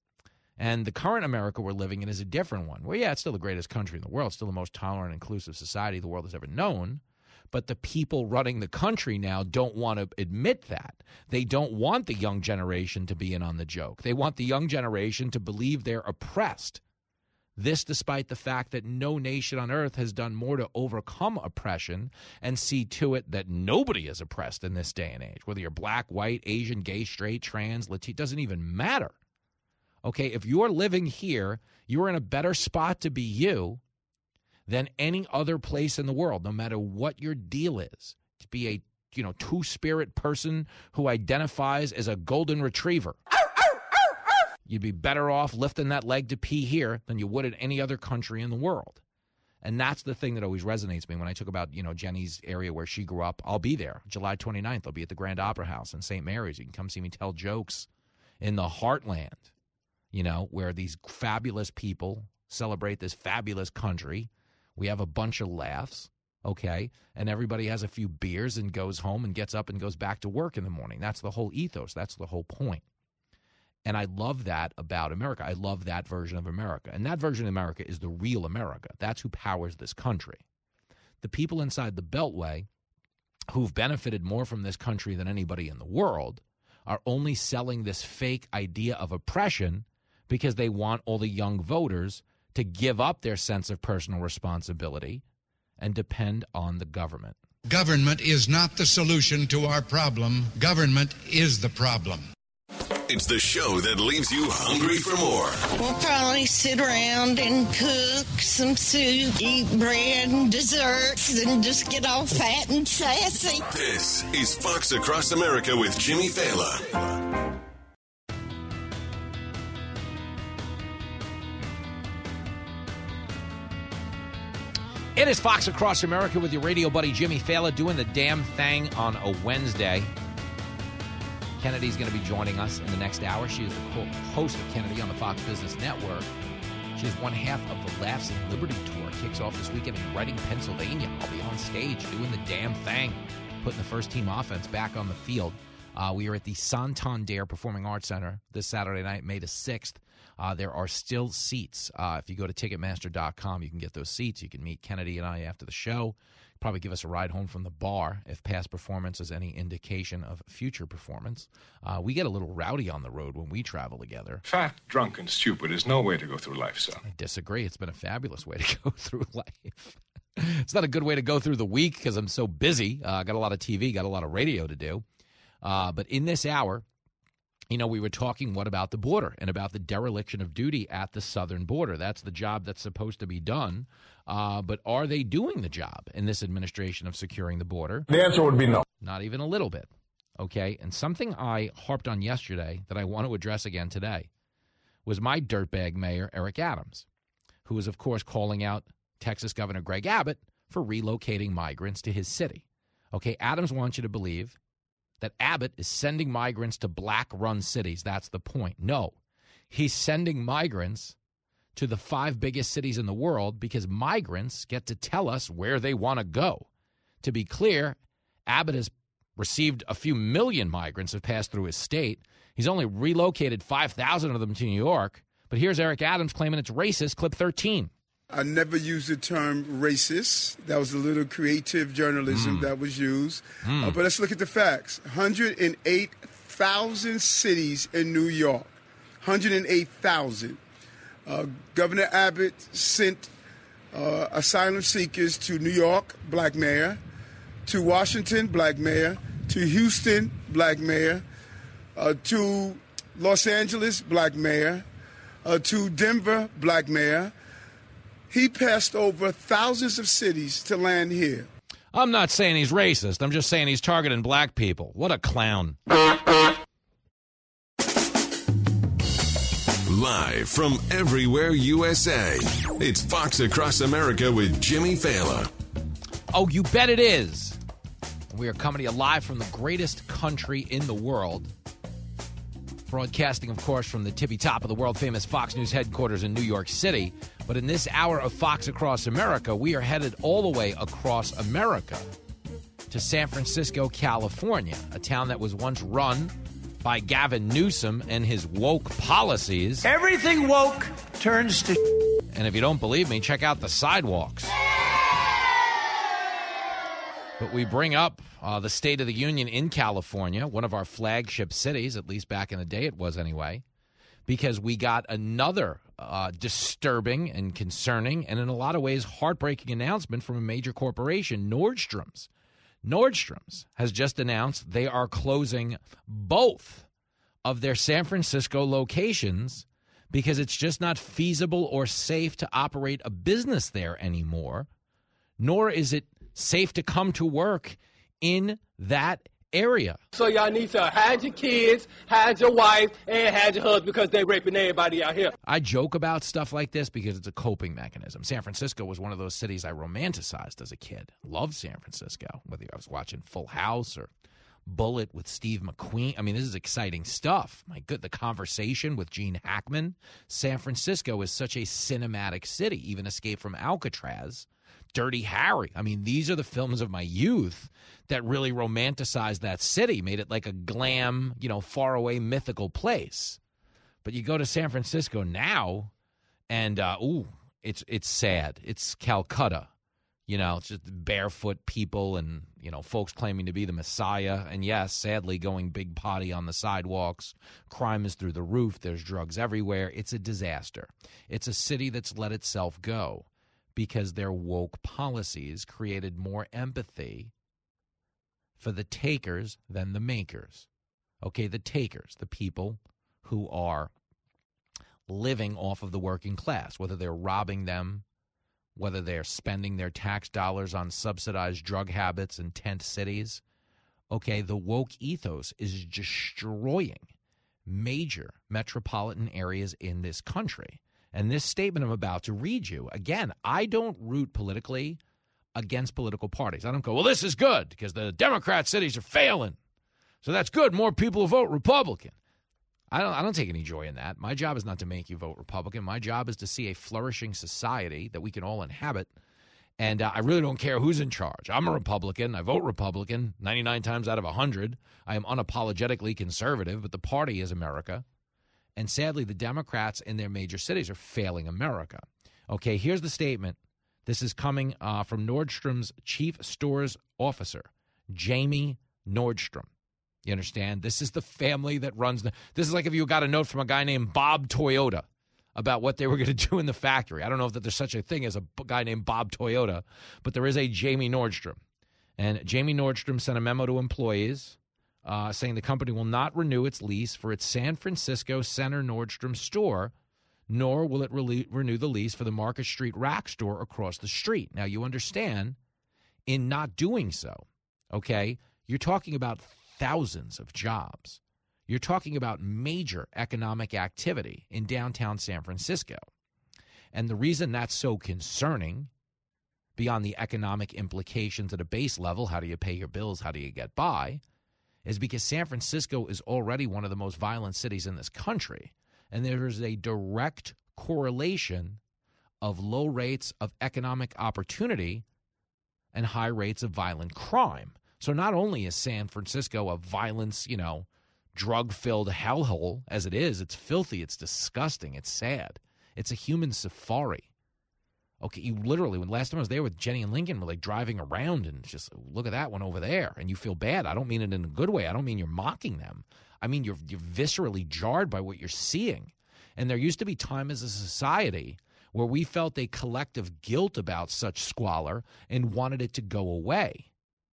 And the current America we're living in is a different one. Well, yeah, it's still the greatest country in the world, still the most tolerant, inclusive society the world has ever known. But the people running the country now don't want to admit that. They don't want the young generation to be in on the joke. They want the young generation to believe they're oppressed. This despite the fact that no nation on earth has done more to overcome oppression and see to it that nobody is oppressed in this day and age. Whether you're black, white, Asian, gay, straight, trans, Latino, doesn't even matter. Okay, if you're living here, you're in a better spot to be you than any other place in the world, no matter what your deal is. To be a, two-spirit person who identifies as a golden retriever. You'd be better off lifting that leg to pee here than you would in any other country in the world. And that's the thing that always resonates with me when I talk about, Jenny's area where she grew up. I'll be there. July 29th, I'll be at the Grand Opera House in St. Mary's. You can come see me tell jokes in the heartland, where these fabulous people celebrate this fabulous country. We have a bunch of laughs, okay? And everybody has a few beers and goes home and gets up and goes back to work in the morning. That's the whole ethos. That's the whole point. And I love that about America. I love that version of America. And that version of America is the real America. That's who powers this country. The people inside the Beltway who've benefited more from this country than anybody in the world are only selling this fake idea of oppression because they want all the young voters to give up their sense of personal responsibility and depend on the government. Government is not the solution to our problem. Government is the problem. It's the show that leaves you hungry for more. We'll probably sit around and cook some soup, eat bread and desserts, and just get all fat and sassy. This is Fox Across America with Jimmy Fallon. It is Fox Across America with your radio buddy Jimmy Fallon doing the damn thing on a Wednesday. Kennedy's going to be joining us in the next hour. She is the host of Kennedy on the Fox Business Network. She is one half of the Laughs and Liberty Tour. Kicks off this weekend in Reading, Pennsylvania. I'll be on stage doing the damn thing, putting the first team offense back on the field. We are at the Santander Performing Arts Center this Saturday night, May the 6th. There are still seats. If you go to Ticketmaster.com, you can get those seats. You can meet Kennedy and I after the show. Probably give us a ride home from the bar if past performance is any indication of future performance. We get a little rowdy on the road when we travel together. Fat, drunk, and stupid is no way to go through life, son. I disagree. It's been a fabulous way to go through life. It's not a good way to go through the week because I'm so busy. Got a lot of TV, got a lot of radio to do. But in this hour, we were talking about the border and about the dereliction of duty at the southern border. That's the job that's supposed to be done. But are they doing the job in this administration of securing the border? The answer would be no. Not even a little bit. Okay. And something I harped on yesterday that I want to address again today was my dirtbag mayor, Eric Adams, who is, of course, calling out Texas Governor Greg Abbott for relocating migrants to his city. Okay. Adams wants you to believe that Abbott is sending migrants to black-run cities. That's the point. No, he's sending migrants to the 5 biggest cities in the world because migrants get to tell us where they want to go. To be clear, Abbott has received a few million migrants have passed through his state. He's only relocated 5,000 of them to New York. But here's Eric Adams claiming it's racist. Clip 13. I never used the term racist. That was a little creative journalism that was used. But let's look at the facts. 108,000 cities in New York. 108,000. Governor Abbott sent asylum seekers to New York, black mayor, to Washington, black mayor, to Houston, black mayor, to Los Angeles, black mayor, to Denver, black mayor. He passed over thousands of cities to land here. I'm not saying he's racist. I'm just saying he's targeting black people. What a clown. Live from everywhere USA, it's Fox Across America with Jimmy Fallon. Oh, you bet it is. We are coming to you live from the greatest country in the world. Broadcasting, of course, from the tippy top of the world-famous Fox News headquarters in New York City. But in this hour of Fox Across America, we are headed all the way across America to San Francisco, California, a town that was once run by Gavin Newsom and his woke policies. Everything woke turns to And if you don't believe me, check out the sidewalks. But we bring up the State of the Union in California, one of our flagship cities, at least back in the day it was anyway, because we got another disturbing and concerning and in a lot of ways heartbreaking announcement from a major corporation, Nordstrom's. Nordstrom's has just announced they are closing both of their San Francisco locations because it's just not feasible or safe to operate a business there anymore, nor is it safe to come to work in that area. So y'all need to hide your kids, hide your wife, and hide your husband because they raping everybody out here. I joke about stuff like this because it's a coping mechanism. San Francisco was one of those cities I romanticized as a kid. Loved San Francisco, whether I was watching Full House or Bullet with Steve McQueen. I mean, this is exciting stuff. My good, the conversation with Gene Hackman. San Francisco is such a cinematic city, even Escape from Alcatraz. Dirty Harry. I mean, these are the films of my youth that really romanticized that city, made it like a glam, faraway mythical place. But you go to San Francisco now, and it's sad. It's Calcutta. It's just barefoot people and folks claiming to be the Messiah. And yes, sadly, going big potty on the sidewalks. Crime is through the roof. There's drugs everywhere. It's a disaster. It's a city that's let itself go because their woke policies created more empathy for the takers than the makers. Okay, the takers, the people who are living off of the working class, whether they're robbing them, whether they're spending their tax dollars on subsidized drug habits in tent cities. Okay, the woke ethos is destroying major metropolitan areas in this country. And this statement I'm about to read you, again, I don't root politically against political parties. I don't go, well, this is good because the Democrat cities are failing. So that's good. More people will vote Republican. I don't take any joy in that. My job is not to make you vote Republican. My job is to see a flourishing society that we can all inhabit. And I really don't care who's in charge. I'm a Republican. I vote Republican 99 times out of 100. I am unapologetically conservative, but the party is America. And sadly, the Democrats in their major cities are failing America. Okay, here's the statement. This is coming from Nordstrom's chief stores officer, Jamie Nordstrom. You understand? This is the family that runs. This is like if you got a note from a guy named Bob Toyota about what they were going to do in the factory. I don't know if there's such a thing as a guy named Bob Toyota, but there is a Jamie Nordstrom. And Jamie Nordstrom sent a memo to employees saying the company will not renew its lease for its San Francisco Center Nordstrom store, nor will it renew the lease for the Market Street Rack store across the street. Now, you understand, in not doing so, okay, you're talking about thousands of jobs. You're talking about major economic activity in downtown San Francisco. And the reason that's so concerning, beyond the economic implications at a base level, how do you pay your bills, how do you get by, is because San Francisco is already one of the most violent cities in this country. And there is a direct correlation of low rates of economic opportunity and high rates of violent crime. So not only is San Francisco a violence, drug-filled hellhole, as it is, it's filthy, it's disgusting, it's sad. It's a human safari. Okay, you literally, when last time I was there with Jenny and Lincoln, we're like driving around and just look at that one over there, and you feel bad. I don't mean it in a good way. I don't mean you're mocking them. I mean you're viscerally jarred by what you're seeing. And there used to be time as a society where we felt a collective guilt about such squalor and wanted it to go away.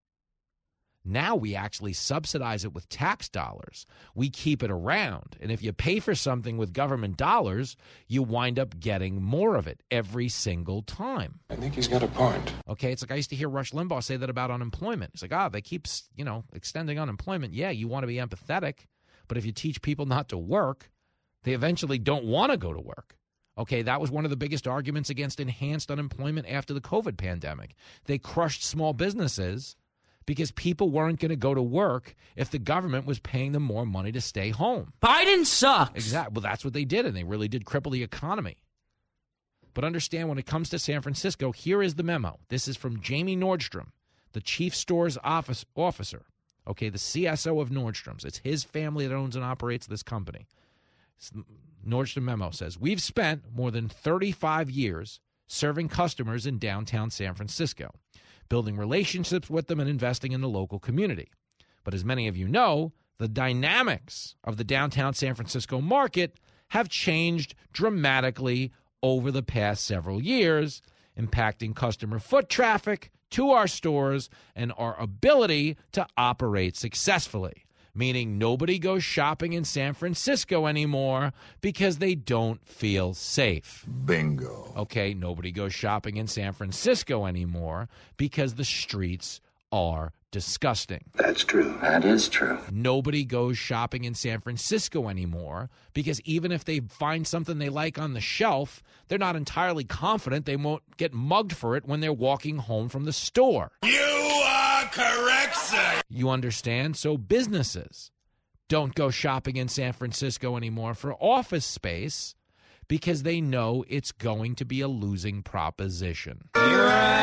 Now we actually subsidize it with tax dollars. We keep it around. And if you pay for something with government dollars, you wind up getting more of it every single time. I think he's got a point. Okay, it's like I used to hear Rush Limbaugh say that about unemployment. It's like, they keep, extending unemployment. Yeah, you want to be empathetic. But if you teach people not to work, They eventually don't want to go to work. Okay, that was one of the biggest arguments against enhanced unemployment after the COVID pandemic. They crushed small businesses because people weren't going to go to work if the government was paying them more money to stay home. Biden sucks. Exactly. Well, that's what they did, and they really did cripple the economy. But understand, when it comes to San Francisco, here is the memo. This is from Jamie Nordstrom, the chief stores officer, okay, the CSO of Nordstrom's. It's his family that owns and operates this company. Nordstrom memo says, we've spent more than 35 years serving customers in downtown San Francisco, building relationships with them and investing in the local community. But as many of you know, the dynamics of the downtown San Francisco market have changed dramatically over the past several years, impacting customer foot traffic to our stores and our ability to operate successfully. Meaning nobody goes shopping in San Francisco anymore because they don't feel safe. Bingo. Okay, nobody goes shopping in San Francisco anymore because the streets are disgusting. That's true. That is true. Nobody goes shopping in San Francisco anymore because even if they find something they like on the shelf, they're not entirely confident they won't get mugged for it when they're walking home from the store. You are correct, sir. You understand? So businesses don't go shopping in San Francisco anymore for office space because they know it's going to be a losing proposition. You're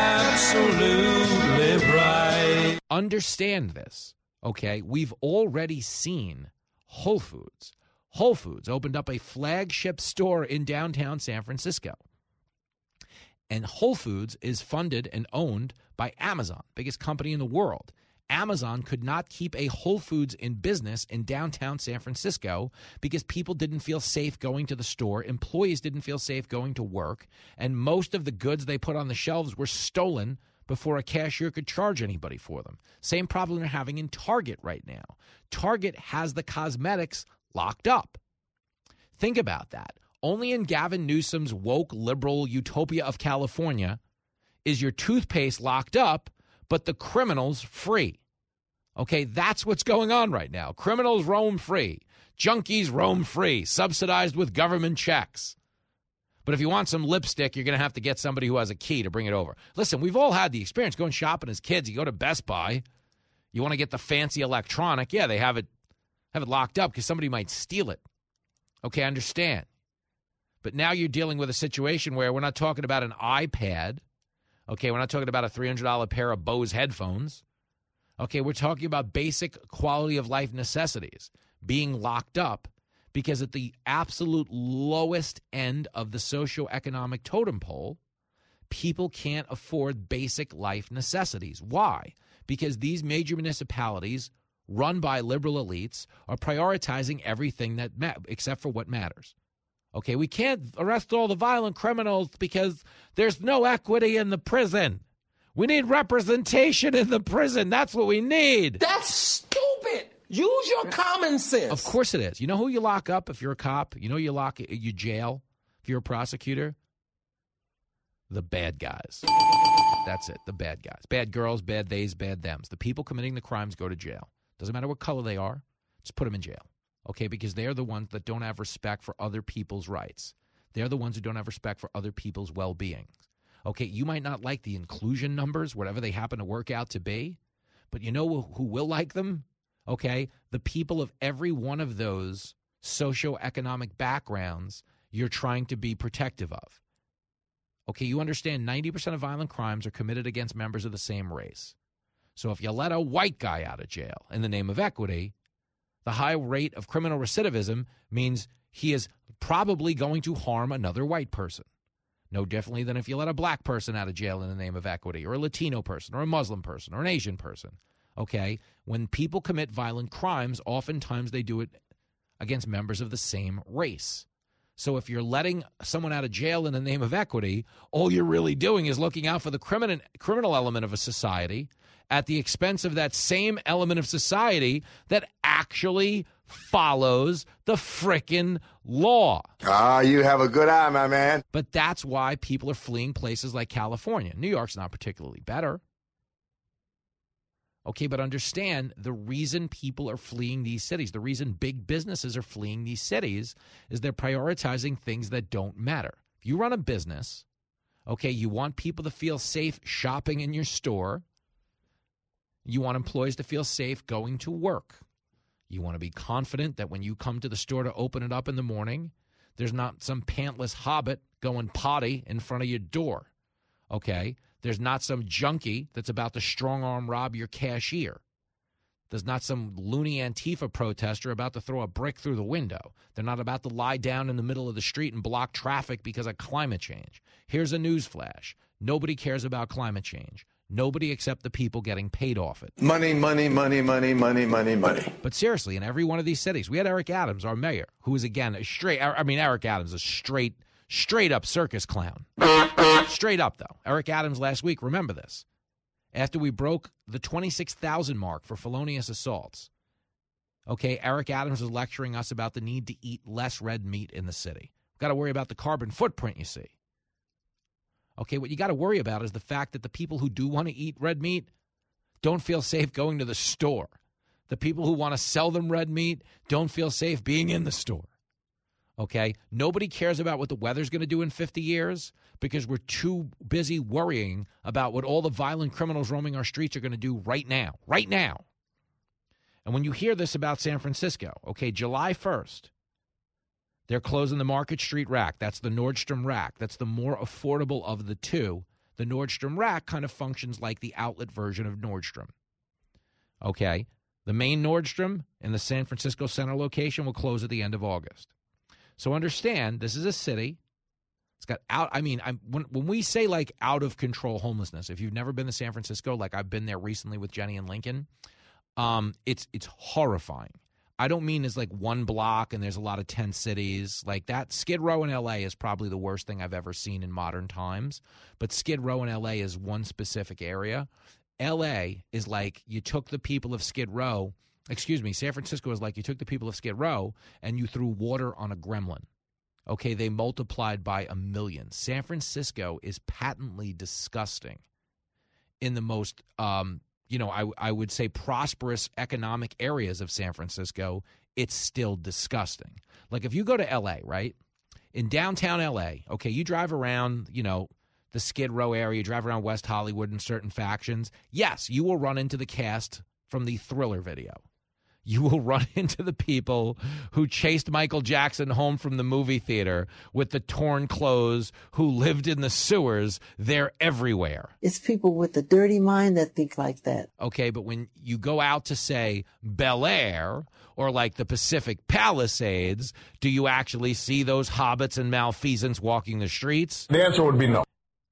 absolutely right. Understand this, okay? We've already seen Whole Foods. Whole Foods opened up a flagship store in downtown San Francisco. And Whole Foods is funded and owned by Amazon, biggest company in the world. Amazon could not keep a Whole Foods in business in downtown San Francisco because people didn't feel safe going to the store, employees didn't feel safe going to work, and most of the goods they put on the shelves were stolen before a cashier could charge anybody for them. Same problem they're having in Target right now. Target has the cosmetics locked up. Think about that. Only in Gavin Newsom's woke liberal utopia of California is your toothpaste locked up, but the criminals free. Okay, that's what's going on right now. Criminals roam free. Junkies roam free, subsidized with government checks. But if you want some lipstick, you're going to have to get somebody who has a key to bring it over. Listen, we've all had the experience going shopping as kids. You go to Best Buy. You want to get the fancy electronic. Yeah, they have it locked up because somebody might steal it. Okay, I understand. But now you're dealing with a situation where we're not talking about an iPad. Okay, we're not talking about a $300 pair of Bose headphones. Okay, we're talking about basic quality of life necessities being locked up because at the absolute lowest end of the socioeconomic totem pole, people can't afford basic life necessities. Why? Because these major municipalities run by liberal elites are prioritizing everything that except for what matters. Okay, we can't arrest all the violent criminals because there's no equity in the prison. We need representation in the prison. That's what we need. That's stupid. Use your common sense. Of course it is. You know who you lock up if you're a cop? You know you jail if you're a prosecutor? The bad guys. That's it, the bad guys. Bad girls, bad theys, bad thems. The people committing the crimes go to jail. Doesn't matter what color they are. Just put them in jail. Okay, because they're the ones that don't have respect for other people's rights. They're the ones who don't have respect for other people's well-being. Okay, you might not like the inclusion numbers, whatever they happen to work out to be, but you know who will like them? Okay, the people of every one of those socioeconomic backgrounds you're trying to be protective of. Okay, you understand 90% of violent crimes are committed against members of the same race. So if you let a white guy out of jail in the name of equity, the high rate of criminal recidivism means he is probably going to harm another white person. No differently than if you let a black person out of jail in the name of equity, or a Latino person, or a Muslim person, or an Asian person. Okay? When people commit violent crimes, oftentimes they do it against members of the same race. So if you're letting someone out of jail in the name of equity, all you're really doing is looking out for the criminal element of a society at the expense of that same element of society that actually follows the frickin' law. Ah, you have a good eye, my man. But that's why people are fleeing places like California. New York's not particularly better. Okay, but understand the reason people are fleeing these cities, the reason big businesses are fleeing these cities is they're prioritizing things that don't matter. If you run a business, okay, you want people to feel safe shopping in your store. You want employees to feel safe going to work. You want to be confident that when you come to the store to open it up in the morning, there's not some pantless hobbit going potty in front of your door, okay? There's not some junkie that's about to strong-arm rob your cashier. There's not some loony Antifa protester about to throw a brick through the window. They're not about to lie down in the middle of the street and block traffic because of climate change. Here's a news flash. Nobody cares about climate change. Nobody except the people getting paid off it. Money, money, money, money, money, money, money. But seriously, in every one of these cities, we had Eric Adams, our mayor, who is, again, Eric Adams, a straight-up circus clown. Straight up, though. Eric Adams last week, remember this. After we broke the 26,000 mark for felonious assaults, okay, Eric Adams was lecturing us about the need to eat less red meat in the city. We've got to worry about the carbon footprint, you see. Okay, what you got to worry about is the fact that the people who do want to eat red meat don't feel safe going to the store. The people who want to sell them red meat don't feel safe being in the store. Okay, nobody cares about what the weather's going to do in 50 years because we're too busy worrying about what all the violent criminals roaming our streets are going to do right now. And when you hear this about San Francisco, okay, July 1st, they're closing the Market Street Rack. That's the Nordstrom Rack. That's the more affordable of the two. The Nordstrom Rack kind of functions like the outlet version of Nordstrom. Okay, the main Nordstrom in the San Francisco Center location will close at the end of August. So understand, this is a city. It's got when we say like out of control homelessness, if you've never been to San Francisco, like I've been there recently with Jenny and Lincoln, it's horrifying. I don't mean as like one block and there's a lot of tent cities like that. Skid Row in L.A. is probably the worst thing I've ever seen in modern times. But Skid Row in L.A. is one specific area. L.A. is like you took the people of Skid Row. San Francisco is like you took the people of Skid Row and you threw water on a gremlin. Okay, they multiplied by 1 million. San Francisco is patently disgusting in the most I would say prosperous economic areas of San Francisco. It's still disgusting. Like if you go to L.A., right, in downtown L.A., okay, you drive around, the Skid Row area, you drive around West Hollywood and certain factions. Yes, you will run into the cast from the Thriller video. You will run into the people who chased Michael Jackson home from the movie theater with the torn clothes, who lived in the sewers. They're everywhere. It's people with a dirty mind that think like that. Okay, but when you go out to, say, Bel Air or like the Pacific Palisades, do you actually see those hobbits and malfeasants walking the streets? The answer would be no.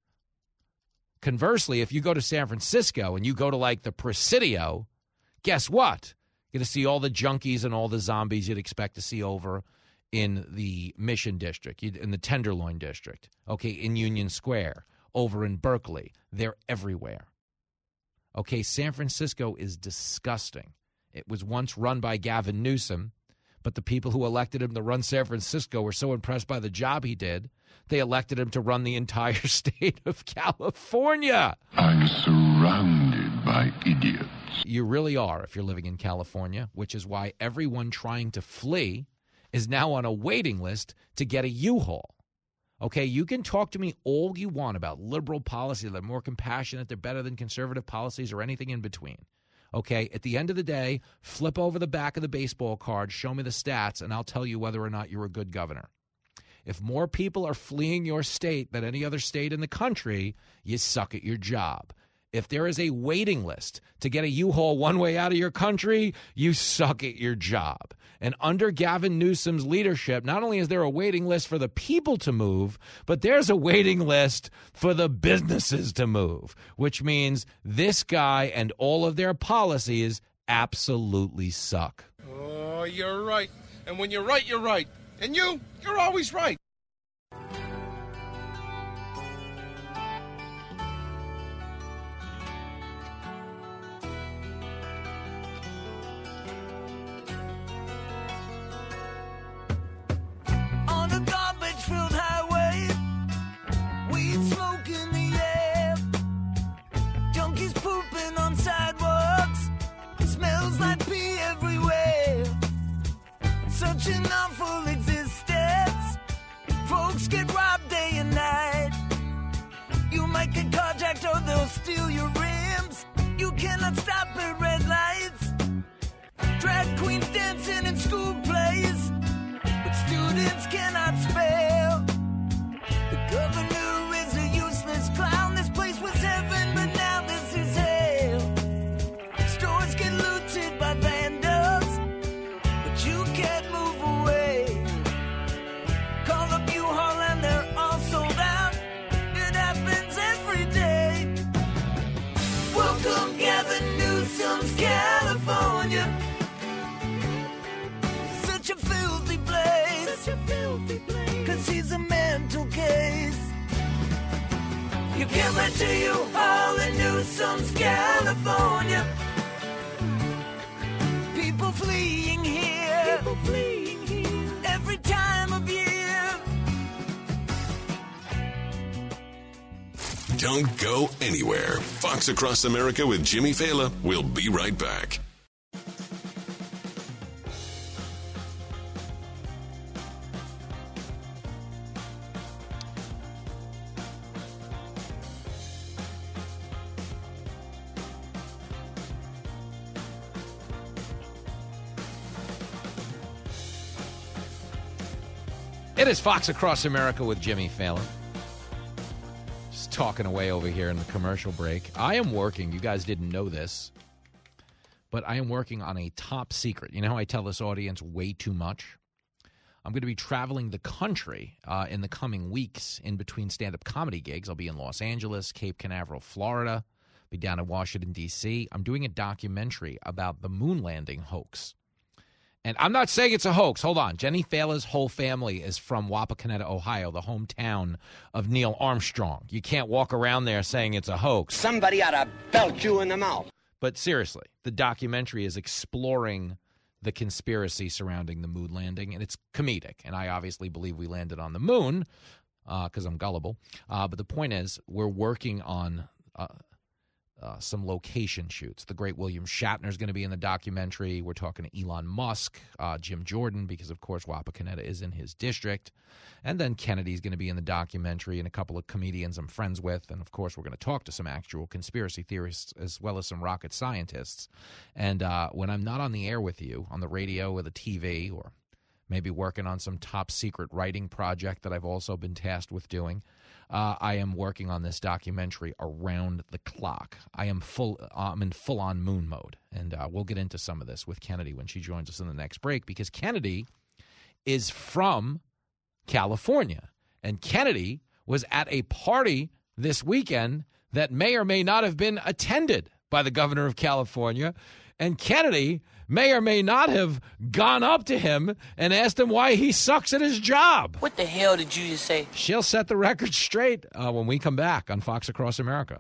Conversely, if you go to San Francisco and you go to like the Presidio, guess what? You're going to see all the junkies and all the zombies you'd expect to see over in the Mission District, in the Tenderloin District, okay, in Union Square, over in Berkeley. They're everywhere. Okay, San Francisco is disgusting. It was once run by Gavin Newsom, but the people who elected him to run San Francisco were so impressed by the job he did, they elected him to run the entire state of California. I'm surrounded by idiots. You really are if you're living in California, which is why everyone trying to flee is now on a waiting list to get a U-Haul. Okay, you can talk to me all you want about liberal policy, they're more compassionate, they're better than conservative policies or anything in between. Okay, at the end of the day, flip over the back of the baseball card, show me the stats, and I'll tell you whether or not you're a good governor. If more people are fleeing your state than any other state in the country, you suck at your job. If there is a waiting list to get a U-Haul one way out of your country, you suck at your job. And under Gavin Newsom's leadership, not only is there a waiting list for the people to move, but there's a waiting list for the businesses to move, which means this guy and all of their policies absolutely suck. Oh, you're right. And when you're right, you're right. And you're always right. Weed smoke in the air, junkies pooping on sidewalks, be everywhere. Such an awful existence. Folks get robbed day and night. You might get carjacked or they'll steal your rims. You cannot stop at red lights. Drag queens dancing in school plays, but students cannot spell. The governor is a useless clown. This place was heaven, but now this is hell. Stores get looted by vandals, but you can't move away. Call up U-Haul and they're all sold out. It happens every day. Welcome Gavin Newsom's California. Such a filthy place. Cause he's a mental case. You can't rent to U-Haul in Newsom's California. People fleeing here. Every time of year. Don't go anywhere. Fox Across America with Jimmy Fallon. We'll be right back. It is Fox Across America with Jimmy Fallon. Just talking away over here in the commercial break. I am working. You guys didn't know this, but I am working on a top secret. You know how I tell this audience way too much? I'm going to be traveling the country in the coming weeks in between stand-up comedy gigs. I'll be in Los Angeles, Cape Canaveral, Florida. Be down in Washington, D.C. I'm doing a documentary about the moon landing hoax. And I'm not saying it's a hoax. Hold on. Jenny Fallon's whole family is from Wapakoneta, Ohio, the hometown of Neil Armstrong. You can't walk around there saying it's a hoax. Somebody ought to belt you in the mouth. But seriously, the documentary is exploring the conspiracy surrounding the moon landing, and it's comedic. And I obviously believe we landed on the moon because I'm gullible. But the point is, we're working on some location shoots. The great William Shatner is going to be in the documentary. We're talking to Elon Musk, Jim Jordan, because, of course, Wapakoneta is in his district. And then Kennedy's going to be in the documentary and a couple of comedians I'm friends with. And, of course, we're going to talk to some actual conspiracy theorists as well as some rocket scientists. And when I'm not on the air with you, on the radio or the TV, or maybe working on some top secret writing project that I've also been tasked with doing, I am working on this documentary around the clock. I'm in full-on moon mode, and we'll get into some of this with Kennedy when she joins us in the next break, because Kennedy is from California, and Kennedy was at a party this weekend that may or may not have been attended by the governor of California, and Kennedy may or may not have gone up to him and asked him why he sucks at his job. What the hell did you just say? She'll set the record straight when we come back on Fox Across America.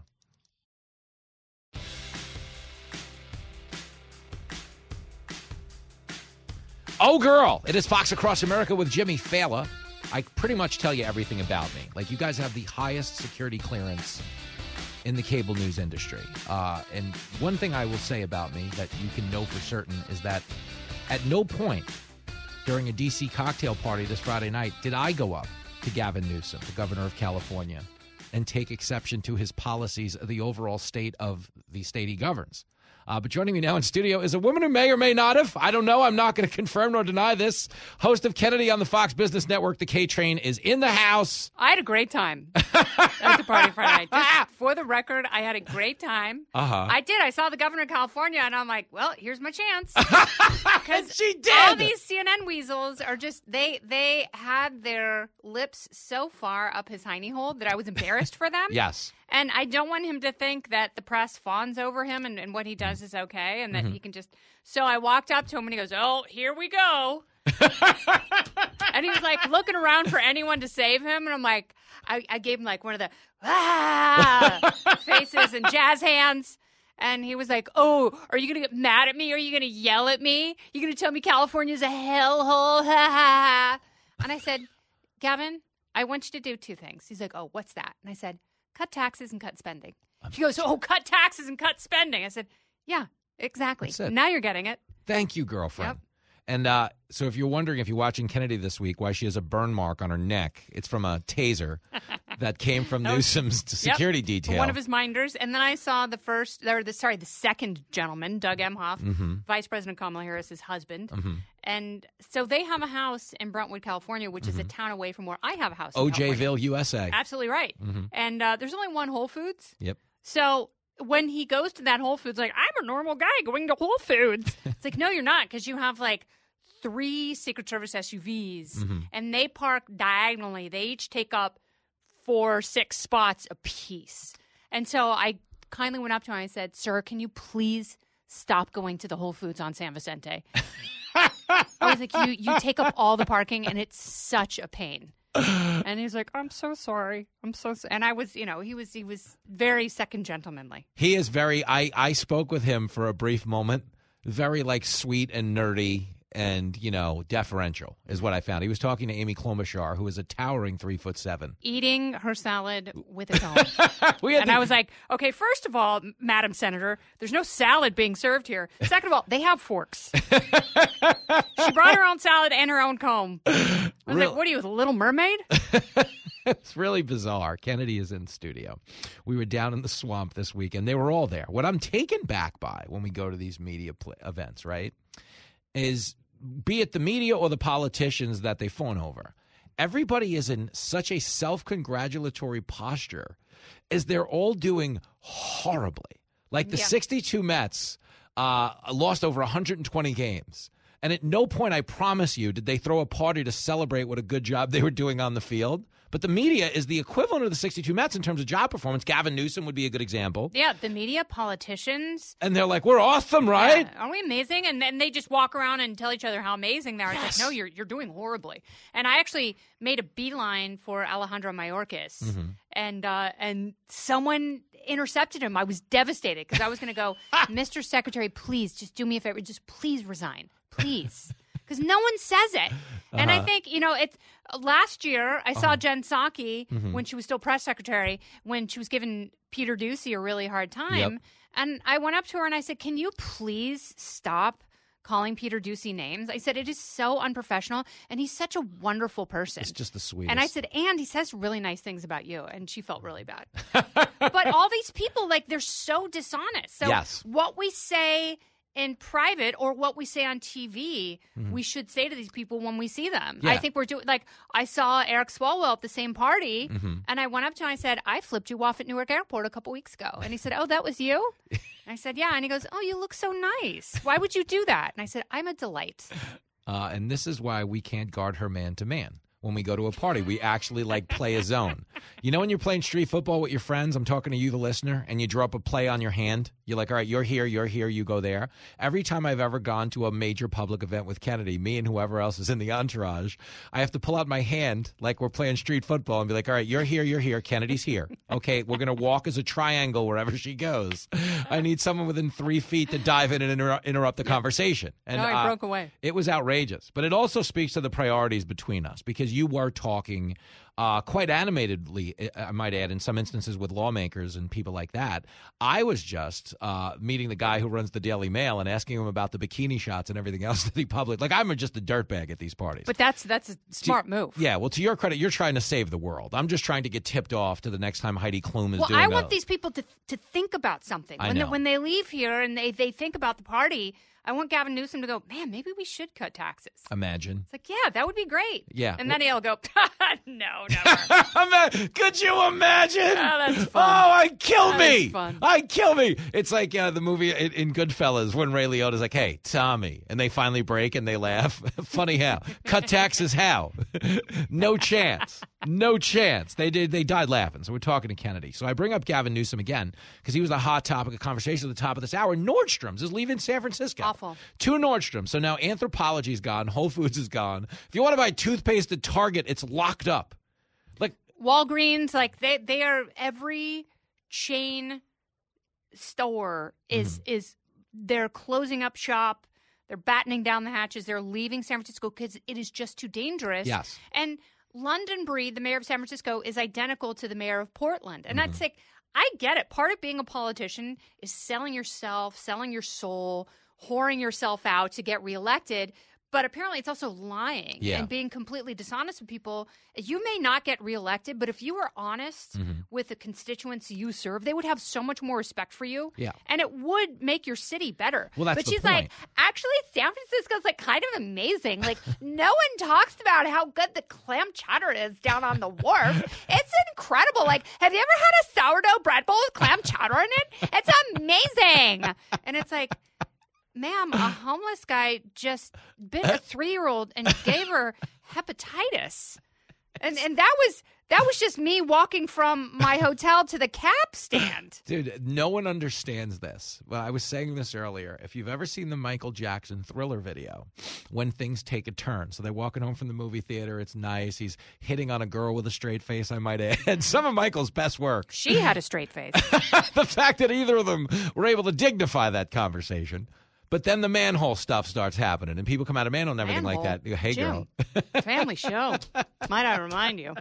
Oh, girl. It is Fox Across America with Jimmy Fallon. I pretty much tell you everything about me. Like, you guys have the highest security clearance in the cable news industry. And one thing I will say about me that you can know for certain is that at no point during a D.C. cocktail party this Friday night did I go up to Gavin Newsom, the governor of California, and take exception to his policies of the overall state of the state he governs. But joining me now in studio is a woman who may or may not have, I don't know, I'm not going to confirm nor deny this, host of Kennedy on the Fox Business Network, the K-Train, is in the house. I had a great time at the party Friday night. Just for the record, I had a great time. Uh-huh. I did. I saw the governor of California, and I'm like, well, here's my chance. And she did. All these CNN weasels are just, they had their lips so far up his hiney hole that I was embarrassed for them. Yes. And I don't want him to think that the press fawns over him and what he does is okay and that he can just... So I walked up to him and he goes, oh, here we go. And he was like looking around for anyone to save him. And I'm like, I gave him like one of the faces and jazz hands. And he was like, oh, are you going to get mad at me? Are you going to yell at me? You going to tell me California's a hellhole? And I said, Gavin, I want you to do two things. He's like, oh, what's that? And I said, cut taxes and cut spending. He goes, oh, cut taxes and cut spending. I said, yeah, exactly. Now you're getting it. Thank you, girlfriend. Yep. And so if you're wondering, if you're watching Kennedy this week, why she has a burn mark on her neck, it's from a taser that came from Newsom's security detail. One of his minders. And then I saw the second gentleman, Doug Emhoff, Vice President Kamala Harris's husband. And so they have a house in Brentwood, California, which is a town away from where I have a house in California. OJville, USA. Absolutely right. And there's only one Whole Foods. Yep. So when he goes to that Whole Foods, like, I'm a normal guy going to Whole Foods. It's like, no, you're not, because you have like 3 Secret Service SUVs, and they park diagonally. They each take up 4-6 spots apiece. And so I kindly went up to him and I said, sir, can you please stop going to the Whole Foods on San Vicente? I was like, you take up all the parking, and it's such a pain. And he's like, I'm so sorry. I'm so sorry. And I was, he was very second gentlemanly. He is very, I spoke with him for a brief moment, very like sweet and nerdy and, deferential is what I found. He was talking to Amy Klobuchar, who is a towering 3'7". Eating her salad with a cone. I was like, okay, first of all, Madam Senator, there's no salad being served here. Second of all, they have forks. She brought her own salad and her own comb. I was like, what are you, the Little Mermaid? It's really bizarre. Kennedy is in studio. We were down in the swamp this week, and they were all there. What I'm taken back by when we go to these media events, right, is be it the media or the politicians that they fawn over, everybody is in such a self-congratulatory posture as they're all doing horribly. Like the 62 Mets lost over 120 games. And at no point, I promise you, did they throw a party to celebrate what a good job they were doing on the field. But the media is the equivalent of the 62 Mets in terms of job performance. Gavin Newsom would be a good example. Yeah, the media, politicians. And they're like, we're awesome, right? Yeah. Are we amazing? And then they just walk around and tell each other how amazing they are. It's like, no, you're doing horribly. And I actually made a beeline for Alejandro Mayorkas. And someone intercepted him. I was devastated because I was going to go, Mr. Secretary, please, just do me a favor. Just please resign. Please. Because no one says it. And I think, it's last year I saw Jen Psaki when she was still press secretary, when she was giving Peter Doocy a really hard time. Yep. And I went up to her and I said, can you please stop calling Peter Doocy names? I said, it is so unprofessional, and he's such a wonderful person. It's just the sweetest. And I said, and he says really nice things about you. And she felt really bad. But all these people, they're so dishonest. So what we say in private or what we say on TV, we should say to these people when we see them. Yeah. I think we're doing, I saw Eric Swalwell at the same party, and I went up to him and I said, I flipped you off at Newark Airport a couple weeks ago. And he said, oh, that was you? And I said, yeah. And he goes, oh, you look so nice. Why would you do that? And I said, I'm a delight. And this is why we can't guard her man to man. When we go to a party, we actually play a zone. When you're playing street football with your friends, I'm talking to you, the listener, and you draw up a play on your hand. You're like, all right, you're here, you go there. Every time I've ever gone to a major public event with Kennedy, me and whoever else is in the entourage, I have to pull out my hand like we're playing street football and be like, all right, you're here, Kennedy's here. Okay, we're going to walk as a triangle wherever she goes. I need someone within 3 feet to dive in and interrupt the conversation. And I broke away. It was outrageous. But it also speaks to the priorities between us, because you were talking quite animatedly, I might add, in some instances with lawmakers and people like that. I was just meeting the guy who runs the Daily Mail and asking him about the bikini shots and everything else that he published. I'm just a dirtbag at these parties. But that's a smart move. Yeah, well, to your credit, you're trying to save the world. I'm just trying to get tipped off to the next time Heidi Klum is doing I want these people to think about something. When they leave here and they think about the party, I want Gavin Newsom to go, man, maybe we should cut taxes. Imagine. It's like, yeah, that would be great. Yeah. And then he'll go, no, never. Could you imagine? Oh, that's fun. I kill me. It's like the movie in Goodfellas when Ray Liotta's like, hey, Tommy. And they finally break and they laugh. Funny how. Cut taxes how? No chance. No chance. They died laughing. So we're talking to Kennedy. So I bring up Gavin Newsom again because he was a hot topic of conversation at the top of this hour. Nordstrom's is leaving San Francisco. Awful. To Nordstrom. So now Anthropology's gone. Whole Foods is gone. If you want to buy toothpaste at Target, it's locked up. Walgreens, they are, every chain store is they're closing up shop. They're battening down the hatches. They're leaving San Francisco because it is just too dangerous. Yes. And London Breed, the mayor of San Francisco, is identical to the mayor of Portland. And that's I get it. Part of being a politician is selling yourself, selling your soul, whoring yourself out to get reelected. But apparently it's also lying and being completely dishonest with people. You may not get reelected, but if you were honest with the constituents you serve, they would have so much more respect for you. Yeah. And it would make your city better. Well, that's but the she's point. like, actually, San Francisco's like kind of amazing. Like, no one talks about how good the clam chowder is down on the wharf. It's incredible. Like, have you ever had a sourdough bread bowl with clam chowder in it? It's amazing. And it's like, ma'am, a homeless guy just bit a 3-year-old and gave her hepatitis. And that was just me walking from my hotel to the cab stand. Dude, no one understands this. Well, I was saying this earlier. If you've ever seen the Michael Jackson Thriller video, when things take a turn. So they're walking home from the movie theater. It's nice. He's hitting on a girl with a straight face, I might add. Some of Michael's best work. She had a straight face. The fact that either of them were able to dignify that conversation. But then the manhole stuff starts happening, and people come out of manhole and everything like that. Hey, Jim, girl. Family show. Might I remind you?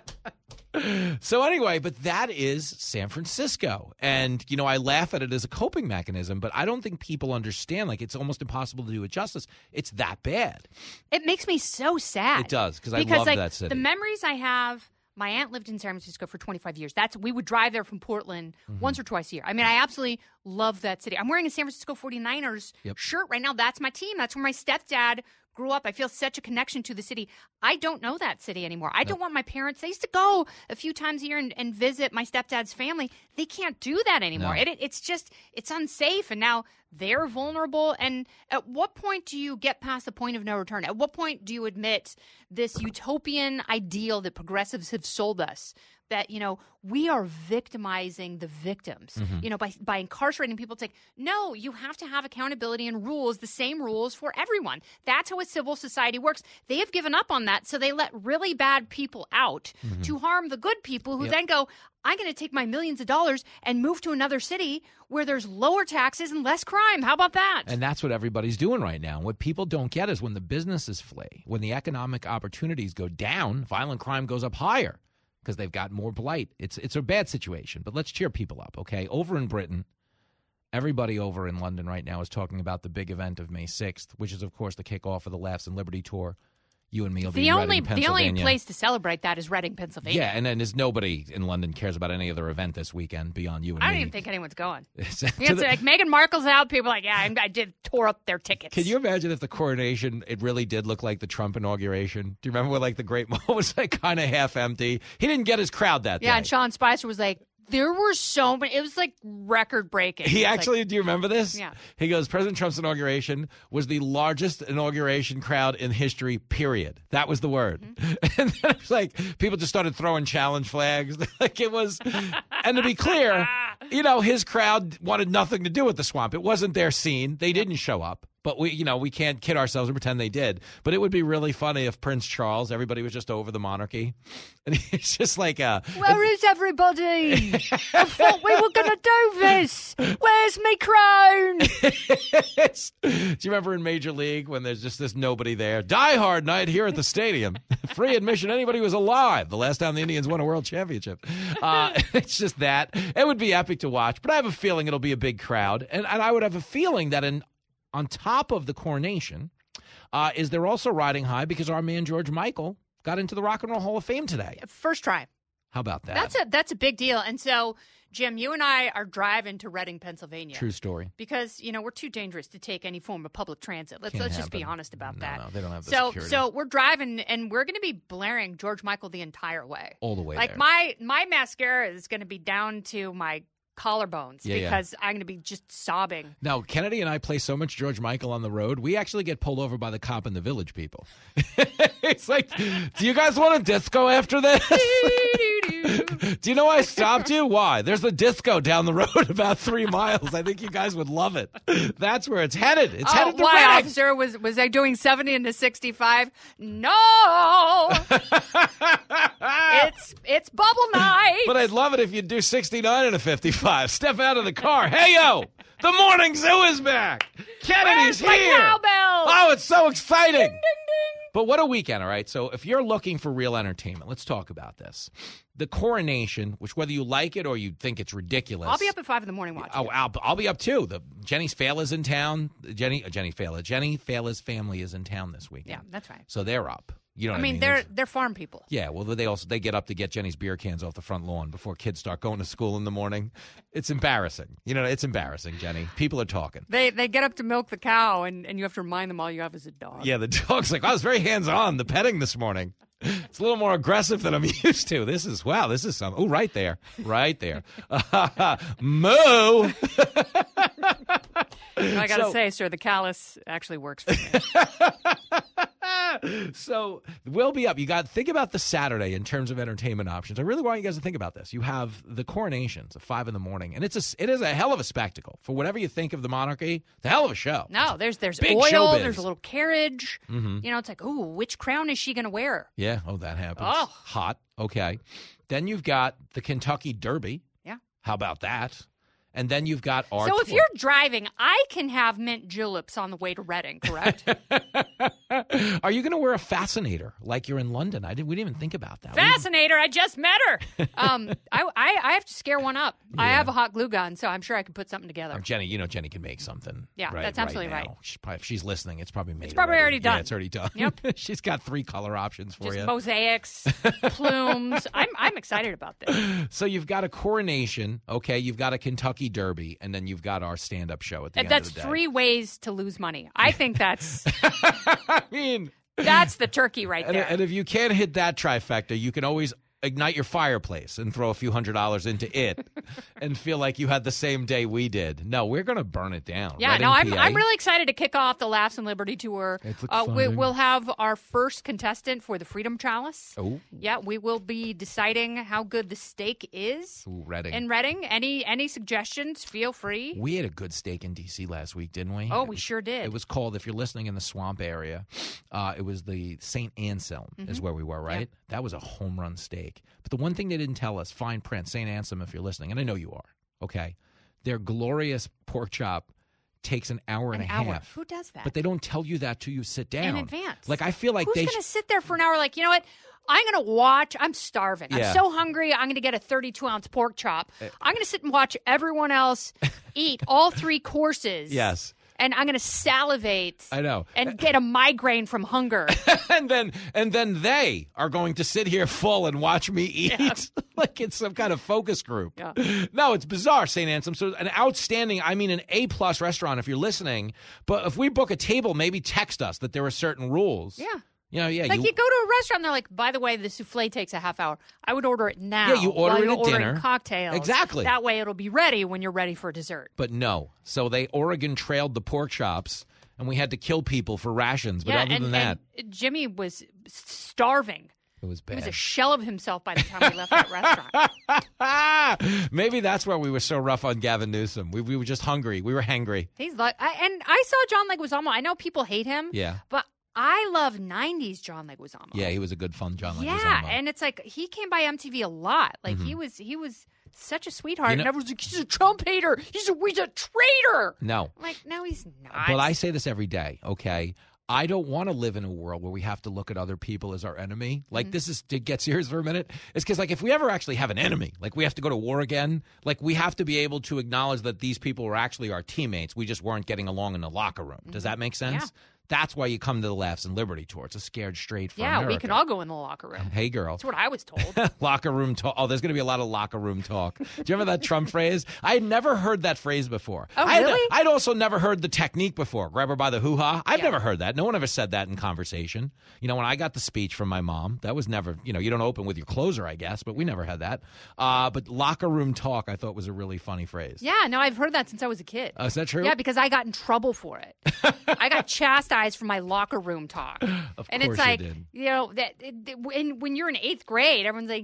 So anyway, but that is San Francisco. And, you know, I laugh at it as a coping mechanism, but I don't think people understand. Like, it's almost impossible to do it justice. It's that bad. It makes me so sad. It does, because I love like, that city. The memories I have, my aunt lived in San Francisco for 25 years. We would drive there from Portland once or twice a year. I mean, I absolutely love that city. I'm wearing a San Francisco 49ers shirt right now. That's my team. That's where my stepdad grew up. I feel such a connection to the city. I don't know that city anymore. I don't want my parents. They used to go a few times a year and visit my stepdad's family. They can't do that anymore. No. It's unsafe. And now they're vulnerable. And at what point do you get past the point of no return? At what point do you admit this utopian ideal that progressives have sold us? That, you know, we are victimizing the victims, you know, by incarcerating people. It's like, no, you have to have accountability and rules, the same rules for everyone. That's how a civil society works. They have given up on that, so they let really bad people out to harm the good people who then go, I'm going to take my millions of dollars and move to another city where there's lower taxes and less crime. How about that? And that's what everybody's doing right now. What people don't get is when the businesses flee, when the economic opportunities go down, violent crime goes up higher. Because they've got more blight. It's a bad situation, but let's cheer people up, okay? Over in Britain, everybody over in London right now is talking about the big event of May 6th, which is, of course, the kickoff of the Laughs and Liberty Tour. You and me will be in Reading, Pennsylvania. The only place to celebrate that is Reading, Pennsylvania. Yeah, and then there's nobody in London cares about any other event this weekend beyond you and me. I don't even think anyone's going. To like Meghan Markle's out. People are like, yeah, I did tore up their tickets. Can you imagine if the coronation, it really did look like the Trump inauguration? Do you remember when, like, the Great Mall was like kind of half empty? He didn't get his crowd that day. Yeah, and Sean Spicer was like, there were so many. It was like record breaking. He actually, do you remember this? Yeah. He goes, President Trump's inauguration was the largest inauguration crowd in history, period. That was the word. And then it was like, people just started throwing challenge flags. Like it was, and to be clear, you know, his crowd wanted nothing to do with the swamp. It wasn't their scene. They didn't show up. But we can't kid ourselves and pretend they did. But it would be really funny if Prince Charles, everybody was just over the monarchy. And he's just like, where is everybody? I thought we were going to do this. Where's my crown? Do you remember in Major League when there's just this nobody there? Die Hard night here at the stadium. Free admission, anybody who was alive. The last time the Indians won a world championship. It's just that. It would be epic to watch. But I have a feeling it'll be a big crowd. And I would have a feeling that on top of the coronation, is they're also riding high because our man George Michael got into the Rock and Roll Hall of Fame today. First try. How about that? That's a big deal. And so, Jim, you and I are driving to Reading, Pennsylvania. True story. Because, you know, we're too dangerous to take any form of public transit. Let's just be honest about that. No, they don't have the security. So we're driving, and we're going to be blaring George Michael the entire way. All the way like there. My mascara is going to be down to my collarbones because I'm going to be just sobbing. Now, Kennedy and I play so much George Michael on the road, we actually get pulled over by the cop and the Village people. It's like, do you guys want a disco after this? Do you know I stopped you? Why? There's a disco down the road about 3 miles. I think you guys would love it. That's where it's headed. It's headed to why, Reading. Officer? Was I doing 70 into 65? No! It's bubble night! But I'd love it if you'd do 69 and a 55. Step out of the car. Hey, yo! The morning zoo is back! Kennedy's Where's my here! cowbell? Oh, it's so exciting! Ding, ding, ding. But what a weekend, all right? So if you're looking for real entertainment, let's talk about this. The coronation, which whether you like it or you think it's ridiculous. I'll be up at 5 a.m. watching. Oh, I'll be up too. Jenny Fala's in town. Jenny Fala's family is in town this weekend. Yeah, that's right. So they're up. You know what I mean? They're farm people. Yeah, well, they get up to get Jenny's beer cans off the front lawn before kids start going to school in the morning. It's embarrassing. It's embarrassing, Jenny. People are talking. They get up to milk the cow, and you have to remind them all you have is a dog. Yeah, the dog's like, I was very hands-on, the petting this morning. It's a little more aggressive than I'm used to. This is something. Oh, right there. Moo! I got to say, sir, the callus actually works for me. So we'll be up. You got to think about the Saturday in terms of entertainment options. I really want you guys to think about this. You have the coronations at 5 a.m, and it is a hell of a spectacle. For whatever you think of the monarchy, it's a hell of a show. No, there's big oil, showbiz. There's a little carriage. Mm-hmm. It's like, ooh, which crown is she going to wear? Yeah, that happens. Oh. Hot. Okay. Then you've got the Kentucky Derby. Yeah. How about that? And then you've got our So if you're driving, I can have mint juleps on the way to Reading, correct? Are you going to wear a fascinator like you're in London? We didn't even think about that. Fascinator, I just met her. I have to scare one up. Yeah. I have a hot glue gun, so I'm sure I can put something together. Jenny, Jenny can make something. Yeah, that's absolutely right. If she's listening, it's probably made. It's probably already done. Yeah, it's already done. Yep. She's got 3 color options for just you. Mosaics, plumes. I'm excited about this. So you've got a coronation, okay? You've got a Kentucky Derby, and then you've got our stand-up show at the end of the day. That's 3 ways to lose money. I think that's. I mean, that's the turkey right there. And if you can't hit that trifecta, you can always ignite your fireplace and throw a few $100s into it and feel like you had the same day we did. No, we're going to burn it down. Yeah, Reading, I'm really excited to kick off the Laughs and Liberty Tour. We'll have our first contestant for the Freedom Chalice. Oh. Yeah, we will be deciding how good the steak is. Ooh, Reading. In Reading. Any suggestions, feel free. We had a good steak in D.C. last week, didn't we? Oh, we sure did. It was called, if you're listening in the swamp area, it was the St. Anselm is where we were, right? Yep. That was a home run steak. But the one thing they didn't tell us, fine print, St. Anselm, if you're listening, and I know you are, okay, their glorious pork chop takes an hour and a half. Who does that? But they don't tell you that till you sit down. In advance. Like, I feel like who's going to sit there for an hour like, you know what? I'm going to watch. I'm starving. Yeah. I'm so hungry. I'm going to get a 32-ounce pork chop. I'm going to sit and watch everyone else eat all 3 courses. Yes. And I'm going to salivate. I know. And get a migraine from hunger. and then they are going to sit here full and watch me eat like it's some kind of focus group. Yeah. No, it's bizarre, St. Anselm. So an outstanding, an A-plus restaurant if you're listening. But if we book a table, maybe text us that there are certain rules. Yeah. Yeah. You go to a restaurant, and they're like, by the way, the souffle takes a half hour. I would order it now. Yeah, you order it at dinner. Cocktails. Exactly. That way it'll be ready when you're ready for dessert. But no. So they Oregon trailed the pork chops, and we had to kill people for rations. But other than that. And Jimmy was starving. It was bad. He was a shell of himself by the time we left that restaurant. Maybe that's why we were so rough on Gavin Newsom. We were just hungry. We were hangry. He's like, and I saw John Leguizamo. I know people hate him. Yeah. But I love 90s John Leguizamo. Yeah, he was a good fun John Leguizamo. Yeah, and it's like he came by MTV a lot. Like he was such a sweetheart. And everyone's like, he's a Trump hater. He's a traitor. No. I'm like, no, he's not. But I say this every day, okay? I don't want to live in a world where we have to look at other people as our enemy. Like, this is to get serious for a minute. It's because, like, if we ever actually have an enemy, like we have to go to war again, like we have to be able to acknowledge that these people were actually our teammates. We just weren't getting along in the locker room. Does that make sense? Yeah. That's why you come to the Laughs and Liberty Tour. It's a scared straight for America. We can all go in the locker room. Hey, girl. That's what I was told. Locker room talk. Oh, there's going to be a lot of locker room talk. Do you remember that Trump phrase? I had never heard that phrase before. Oh, really? I'd also never heard the technique before. Grab her by the hoo-ha. I've never heard that. No one ever said that in conversation. When I got the speech from my mom, that was never, you don't open with your closer, I guess, but we never had that. But locker room talk, I thought was a really funny phrase. Yeah, no, I've heard that since I was a kid. Oh, is that true? Yeah, because I got in trouble for it. I got chastised for my locker room talk. Of and course it's like, you did. when you're in 8th grade, everyone's like,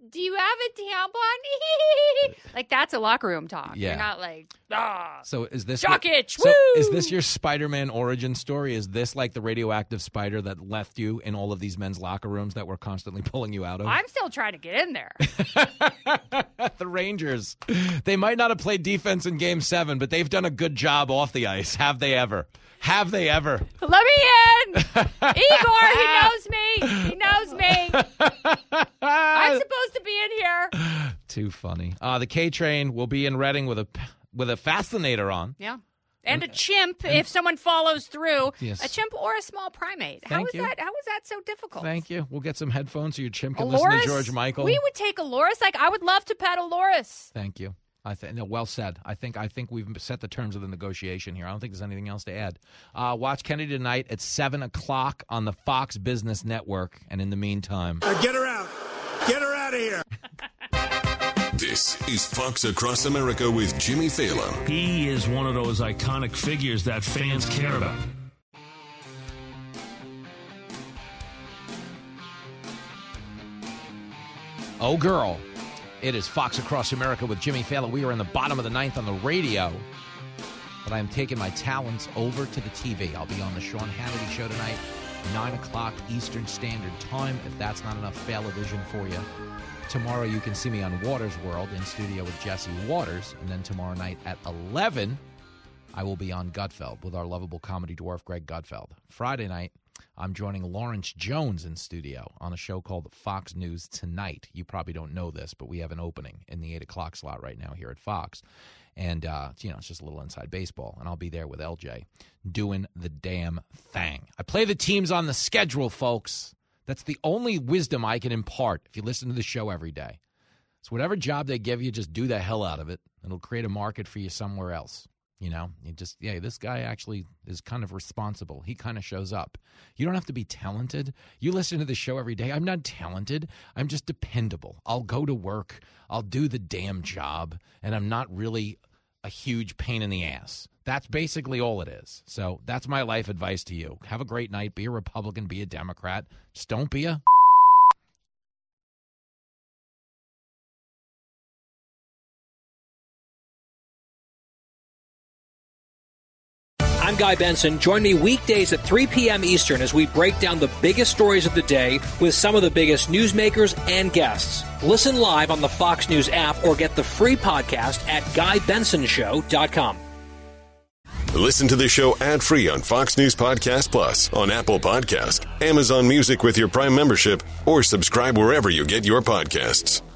do you have a tampon? Like, that's a locker room talk. Yeah. You're not like, So is this Jock itch, so woo! is this your Spider-Man origin story? Is this like the radioactive spider that left you in all of these men's locker rooms that we're constantly pulling you out of? I'm still trying to get in there. The Rangers. They might not have played defense in Game 7, but they've done a good job off the ice. Have they ever? Have they ever? Let me in! Igor, he knows me. He knows me. I'm supposed to be in here. Too funny. The K Train will be in Reading with a fascinator on. Yeah. And a chimp, if someone follows through. Yes. A chimp or a small primate. How is that so difficult? Thank you. We'll get some headphones so your chimp can listen to George Michael. We would take a Loris. Like, I would love to pet a Loris. Thank you. Well said. I think we've set the terms of the negotiation here. I don't think there's anything else to add. Watch Kennedy tonight at 7 o'clock on the Fox Business Network. And in the meantime, get her out. Get her out of here. This is Fox Across America with Jimmy Fallon. He is one of those iconic figures that fans care about. Oh, girl. It is Fox Across America with Jimmy Fallon. We are in the bottom of the ninth on the radio, but I am taking my talents over to the TV. I'll be on the Sean Hannity show tonight, 9 o'clock Eastern Standard Time, if that's not enough Fallovision for you. Tomorrow you can see me on Waters World in studio with Jesse Waters, and then tomorrow night at 11, I will be on Gutfeld with our lovable comedy dwarf, Greg Gutfeld. Friday night, I'm joining Lawrence Jones in studio on a show called Fox News Tonight. You probably don't know this, but we have an opening in the 8 o'clock slot right now here at Fox. And, it's just a little inside baseball. And I'll be there with LJ doing the damn thing. I play the teams on the schedule, folks. That's the only wisdom I can impart if you listen to the show every day. So whatever job they give you, just do the hell out of it. It'll create a market for you somewhere else. This guy actually is kind of responsible. He kind of shows up. You don't have to be talented. You listen to the show every day. I'm not talented. I'm just dependable. I'll go to work. I'll do the damn job. And I'm not really a huge pain in the ass. That's basically all it is. So that's my life advice to you. Have a great night. Be a Republican. Be a Democrat. Just don't be a... I'm Guy Benson. Join me weekdays at 3 p.m. Eastern as we break down the biggest stories of the day with some of the biggest newsmakers and guests. Listen live on the Fox News app or get the free podcast at GuyBensonShow.com. Listen to the show ad-free on Fox News Podcast Plus, on Apple Podcast, Amazon Music with your Prime membership, or subscribe wherever you get your podcasts.